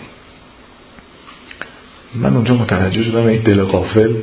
من اونجا متوجه شدم ای دل غافل،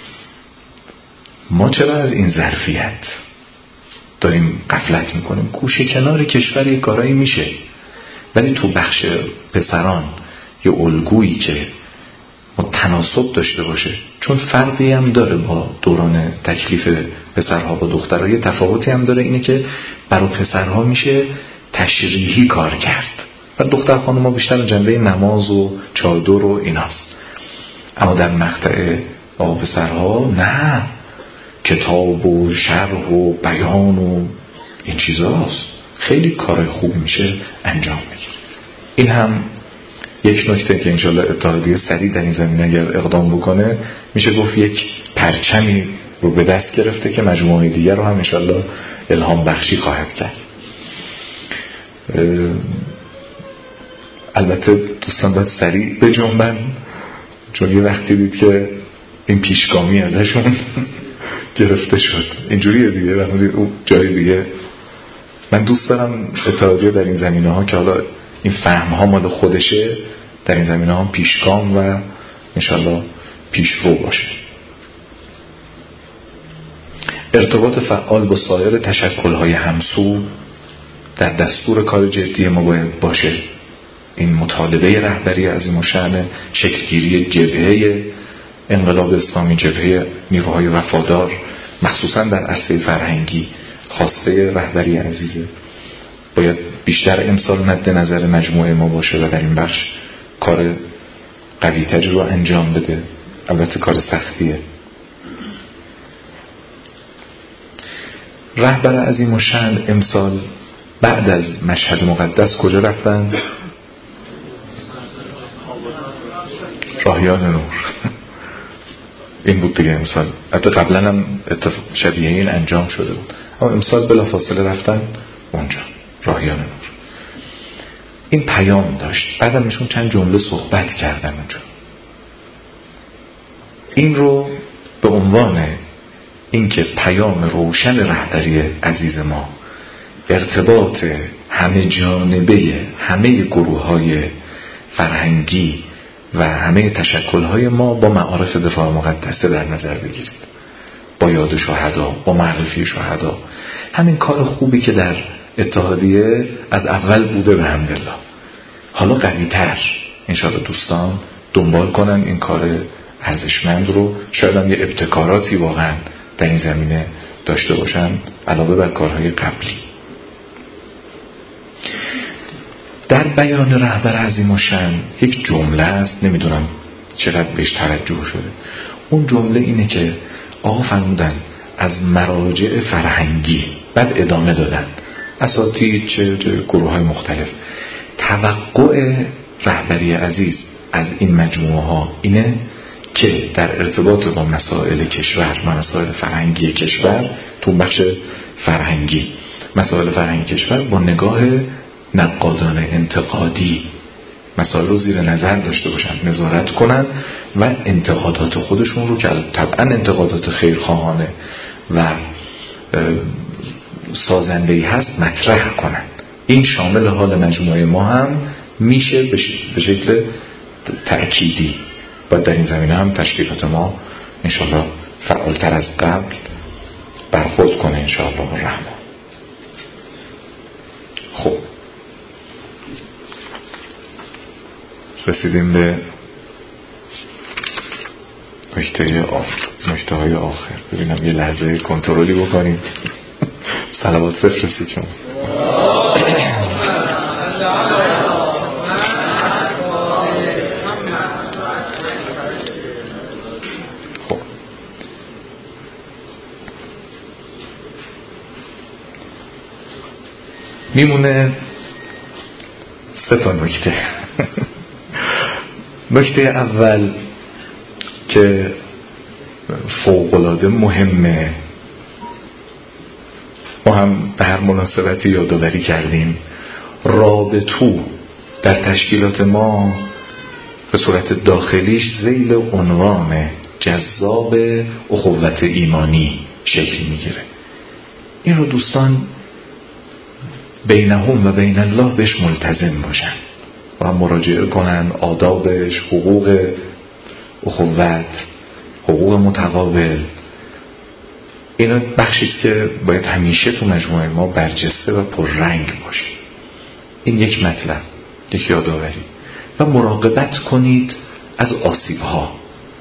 ما چرا از این ظرفیت داریم غفلت میکنیم؟ گوشه کنار کشور یه کارایی میشه ولی تو بخش پسران یه الگویی که تناسب داشته باشه، چون فرقی هم داره با دوران تکلیف پسرها با دخترها. یه تفاوتی هم داره، اینه که برای پسرها میشه تشریحی کار کرد و دختر خانم‌ها بیشتر جنبه نماز و چادر و ایناست. اما در مقطع با پسرها نه، کتاب و شرح و بیان و این چیزاست. خیلی کار خوب میشه انجام میگیره. این هم یک نکته که انشالله اتحادیه سریع در این زمینه اگر اقدام بکنه میشه گفت یک پرچمی رو به دست گرفته که مجموعه دیگر رو هم انشالله الهام بخشی خواهد کرد. البته دوستان باید سریع بجنبن، چون یه وقتی دید که این پیشگامی ازشون گرفته شد. اینجوریه دیگه، وقتی دید او جای دیگه. من دوست دارم اتحادیه در این زمینه ها که حالا این فهم ها مال خودشه، در این زمینه ها پیشگام و انشالله پیشرو باشه. ارتباط فعال با سایر تشکل‌های همسو در دستور کار جدی ما باید باشه. این مطالبه رهبری عظیم الشأن شکلگیری جبهه انقلاب اسلامی، جبهه نیروهای وفادار، مخصوصا در عرصه فرهنگی، خواسته رهبری عزیزه، باید بیشتر امسال مد نظر مجموعه ما باشه و در این بخش کار قوی تری رو انجام بده. البته کار سختیه. رهبر عظیم الشأن امسال بعد از مشهد مقدس کجا رفتن؟ راهیان نور. این بود دیگه امسال. حتی قبلا هم شبیه این انجام شده بود، اما امسال بلافاصله رفتن اونجا راهیان نور. این پیام داشت. بعدم میشون چند جمله صحبت کردن اونجا. این رو به عنوان اینکه پیام روشن رهبری عزیز ما، ارتباط همه جانبه همه گروه‌های فرهنگی و همه تشکل‌های ما با معارف دفاع مقدسه در نظر بگیرید، با یاد شهدا، با معرفی شهدا. همین کار خوبی که در اتحادیه از اول بوده به حمدالله، حالا قوی‌تر انشاءالله دوستان دنبال کنن این کار ارزشمند رو. شاید هم یه ابتکاراتی واقعا در این زمینه داشته باشن علاوه بر کارهای قبلی. در بیان رهبر عظیم الشأن یک جمله است، نمیدونم چقدر بهش توجه شده. اون جمله اینه که آقا فرمودن از مراجع فرهنگی، بعد ادامه دادن اساتید چه گروه‌های مختلف، توقع رهبری عزیز از این مجموعه ها اینه که در ارتباط با مسائل کشور و مسائل فرهنگی کشور، تو بخش فرهنگی مسائل فرهنگی کشور با نگاه نقادانه انتقادی مسائل رو زیر نظر داشته باشن، نظارت کنن و انتقادات خودشون رو که طبعا انتقادات خیرخواهانه و سازنده‌ای هست مطرح کنن. این شامل حال مجموعه ما هم میشه به شکل تأکیدی. باید در این زمینه هم تشکیلات ما انشاءالله فعالتر از قبل برخورد کنه انشاءالله الرحمن. خب رسیدیم به نکته های آخر. ببینم یه لحظه کنترلی بکنیم. صلوات بفرستید شما. خب میمونه 3 نکته. نکته اول که فوق‌العاده مهمه، ما هم به هر مناسبتی یادآوری کردیم، رابطو در تشکیلات ما به صورت داخلیش ذیل عنوان جذاب اخوت ایمانی شکل میگیره. این رو دوستان بینهم و بین الله بهش ملتزم باشن و هم مراجعه کنن، آدابش، حقوق اخوت، حقوق متقابل، اینا بخشیست که باید همیشه تو مجموعه ما برجسته و پررنگ باشه. این یک مطلب، یک یادآوری. و مراقبت کنید از آسیب‌ها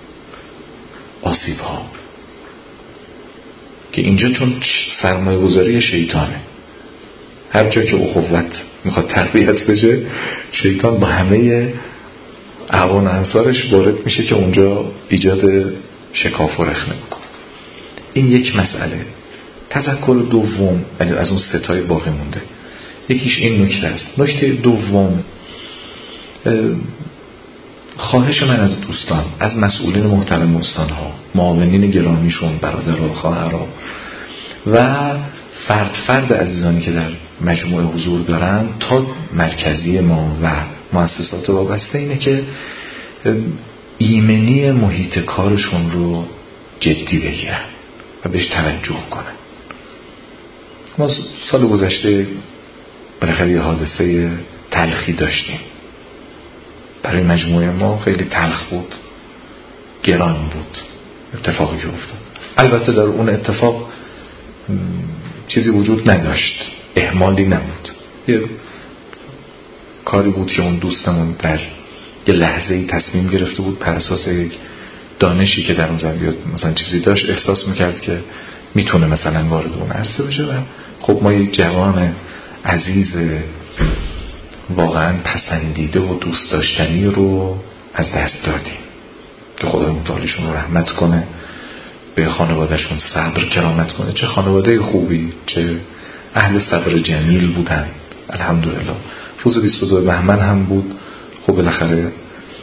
که اینجا چون سرمایه‌گذاری شیطانه، هر جا که اخوت میخواد تقویت بشه شیطان با همه اعوان انصارش وارد میشه که اونجا ایجاد شکاف و رخنه بکنه. این یک مسئله. تذکر دوم از اون 3 باقی مونده، یکیش این نکته است. نکته دوم، خواهش من از دوستان، از مسئولین محترم استانها، معاونین گرامیشون، برادرها، خواهرها و فرد عزیزانی که در مجموعه حضور دارن تا مرکزی ما و مؤسسات وابسته، اینه که ایمنی محیط کارشون رو جدی بگیرن و بهش توجه کنن. ما سال گذشته بالاخره یه حادثه تلخی داشتیم، برای مجموعه ما خیلی تلخ بود، گران بود اتفاقی که افتاد. البته در اون اتفاق چیزی وجود نداشت، اهمالی نبود، یه کاری بود که اون دوستمون در یه لحظه‌ای تصمیم گرفته بود بر اساس یک دانشی که در اون زمینه مثلا چیزی داشت، احساس میکرد که میتونه مثلا وارد اون عرصه بشه و خب ما یک جوان عزیز واقعا پسندیده و دوست داشتنی رو از دست دادیم که خدای متعالیشون رو رحمت کنه، به خانوادهشون صبر کرامت کنه. چه خانواده خوبی، چه اهل صبر جمیل بودن الحمدلله. روز 22 بهمن هم بود. خب بالاخره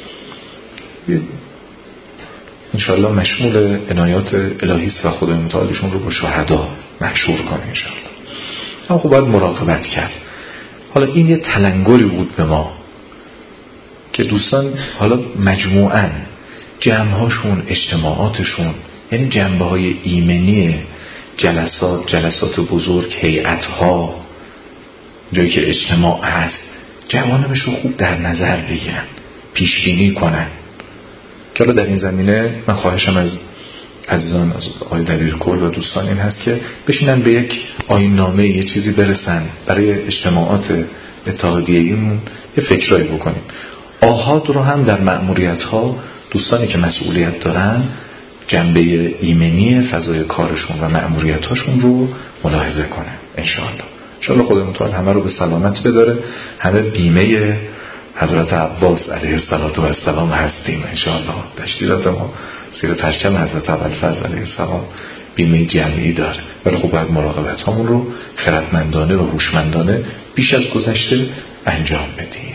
انشاءالله مشمول عنایات الهی است و خدای متعالیشون رو با شهدا محشور کنه انشاءالله. اما خب باید مراقبت کرد. حالا این یه تلنگری بود به ما که دوستان حالا مجموعاً جمعهاشون، اجتماعاتشون، یعنی جنبه های ایمنی جلسات بزرگ، هیئت‌ها، جایی که اجتماع هست، جوانبش رو خوب در نظر بگیرن، پیشبینی کنن. که حالا در این زمینه من خواهشم از عزیزان، از آقای دبیرکل و دوستان این هست که بشینن به یک آیین‌نامه، یه چیزی برسن برای اجتماعات اتحادیه‌ایمون، یه فکرایی بکنیم. آحاد رو هم در مأموریت‌ها دوستانی که مسئولیت دارن جنبه ایمنی فضای کارشون و مأموریت‌هاشون رو ملاحظه کنن انشاءالله خدای متعال همه رو به سلامت بداره. همه بیمه حضرت عباس علیه السلام هستیم انشاءالله. تشکیلات ما زیر پرچم حضرت ابوالفضل علیه السلام بیمه جمعی داره، ولی خب باید مراقبت هامون رو خردمندانه و هوشمندانه بیش از گذشته انجام بدیم.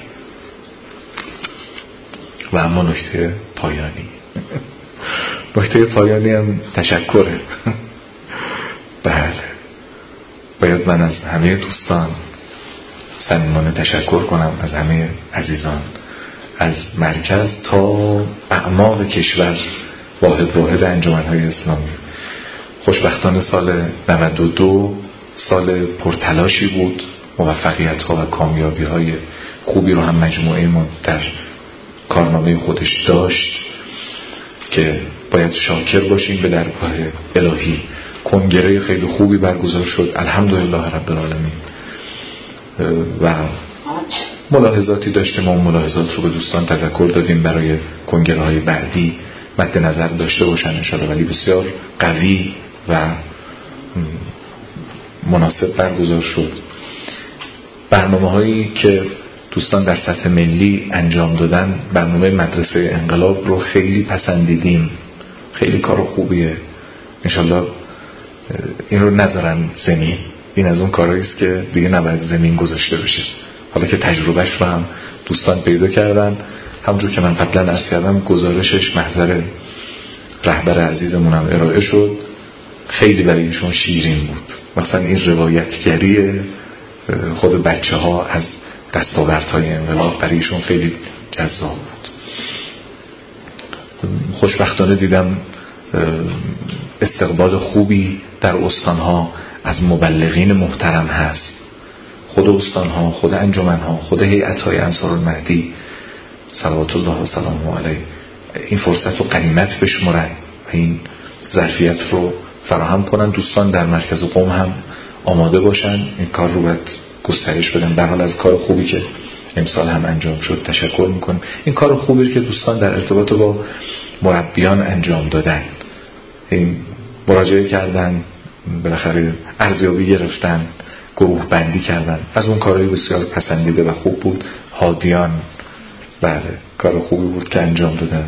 و اما نکته پایانی هم تشکره. بله، باید من از همه دوستان صمیمانه تشکر کنم، از همه عزیزان از مرکز تا اعماق کشور واحد انجمن‌های اسلامی. خوشبختانه سال 92 سال پرتلاشی بود، موفقیت‌ها و کامیابی‌های خوبی رو هم مجموعه ما در کارنامه خودش داشت که باید شاکر باشیم به درگاه الهی. کنگره خیلی خوبی برگزار شد، الحمدلله رب العالمین، و ملاحظاتی داشتیم و ملاحظات رو به دوستان تذکر دادیم برای کنگره‌های بعدی مد نظر داشته باشن انشاءالله، ولی بسیار قوی و مناسب برگزار شد. برنامه‌هایی که دوستان در سطح ملی انجام دادن، برنامه مدرسه انقلاب رو خیلی پسندیدیم، خیلی کار خوبیه. انشاءالله این رو نذارن زمین، این از اون کارهایی است که دیگه نباید زمین گذاشته بشه. حالا که تجربهش رو هم دوستان پیدا کردن، همونجور که من قبلا عرض کردم گزارشش محضر رهبر عزیزمون هم ارائه شد، خیلی برای ایشون شیرین بود. مثلا این روایتگری خود بچه ها از دستاوردهای انقلاب برای ایشون خیلی جذاب بود. خوشبختانه دیدم استقبال خوبی در استانها از مبلغین محترم هست، خود استانها، خود انجمنها، خود هیئت‌های انصارالمهدی صلوات الله و سلامه علیه این فرصت رو غنیمت بشمرن و این ظرفیت رو فراهم کنن. دوستان در مرکز قم هم آماده باشن، این کار رو باید گسترش بدن. در حال از کار خوبی که امسال هم انجام شد تشکر میکنم. این کار خوبی که دوستان در ارتباط با مربیان انجام دادن، این مراجعه کردن، بالاخره ارزیابی گرفتن، گروه بندی کردن، از اون کارهای بسیار پسندیده و خوب بود. هادیان، بله کار خوبی بود که انجام دادن.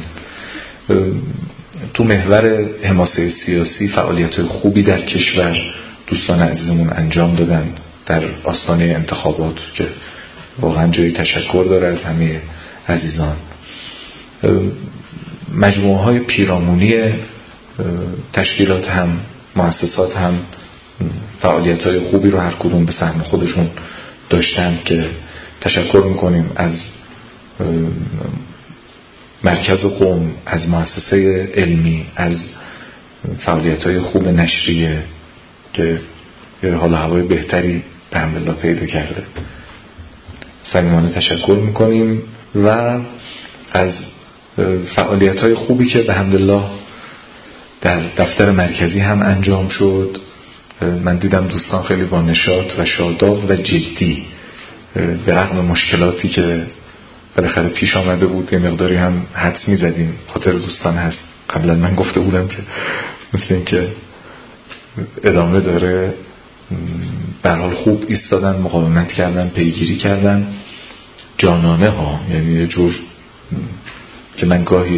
تو محور حماسه سیاسی فعالیت‌های خوبی در کشور دوستان عزیزمون انجام دادن در آستانه انتخابات که واقعا جای تشکر داره از همه عزیزان. مجموعه‌های پیرامونی تشکیلات هم مؤسسات هم فعالیت‌های خوبی رو هر کدوم به سهم خودشون داشتن که تشکر میکنیم از مرکز قم، از مؤسسه علمی، از فعالیت‌های خوب نشریه که حال هوای بهتری به الحمدلله پیدا کرده. صمیمانه تشکر میکنیم و از فعالیت‌های خوبی که به الحمدلله در دفتر مرکزی هم انجام شد. من دیدم دوستان خیلی با نشاط و شاداب و جدی به رغم مشکلاتی که بالاخره پیش آمده بود یه مقداری هم حدس می‌زدیم، خاطر دوستان هست قبلا من گفته بودم که مثل این که ادامه داره، در حال خوب ایستادن، مقاومت کردن، پیگیری کردن، جانانه ها، یعنی یه جور که من گاهی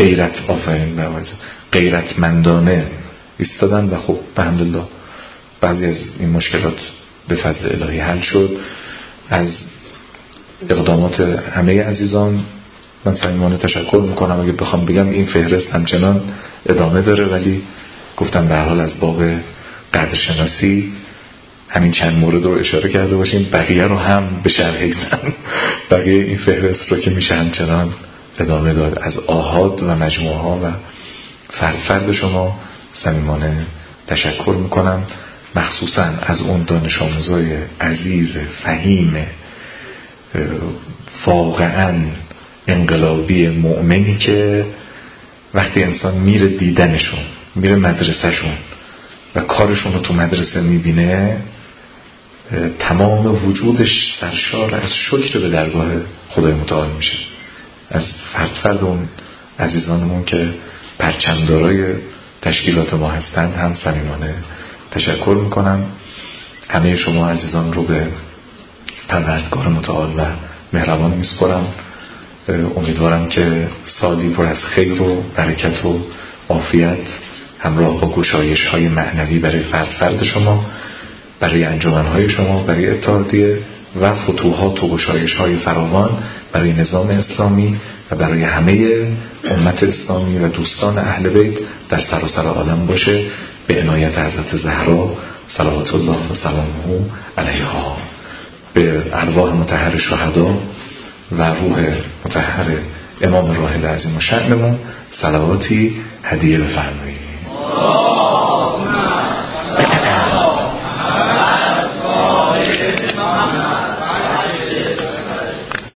غیرتمندانه ایستادن و خب به الحمدلله بعضی از این مشکلات به فضل الهی حل شد. از اقدامات همه عزیزان من صمیمانه تشکر میکنم. اگه بخوام بگم این فهرست همچنان ادامه داره، ولی گفتم به هر حال از باب قدرشناسی همین چند مورد رو اشاره کرده باشیم، بقیه رو هم به شرح زن بقیه این فهرست رو که میشه همچنان ادامه داد. از آحاد و مجموعه ها و فرد شما صمیمانه تشکر میکنم، مخصوصا از اون دانش آموزای عزیز فهیم واقعا انقلابی مؤمنی که وقتی انسان میره دیدنشون، میره مدرسهشون و کارشون رو تو مدرسه میبینه، تمام وجودش سرشار از شکر به درگاه خدای متعال میشه. از فرد اون عزیزانمون که پرچمدارای تشکیلات ما هستند هم صمیمانه تشکر میکنم. همه شما عزیزان رو به پروردگار متعال و مهربان میسپارم. امیدوارم که سالی پر از خیر و برکت و عافیت همراه با گشایش های معنوی برای فرد شما، برای انجمنهای شما، برای اتحادیه و فتوحات و گشایش های فراوان برای نظام اسلامی و برای همه امت اسلامی و دوستان اهل بیت در سراسر عالم باشه، به عنایت حضرت زهرا صلوات الله و سلامه علیها. به ارواح مطهر شهدا و روح مطهر امام راحل عظیم الشأنمون صلواتی هدیه بفرمایید.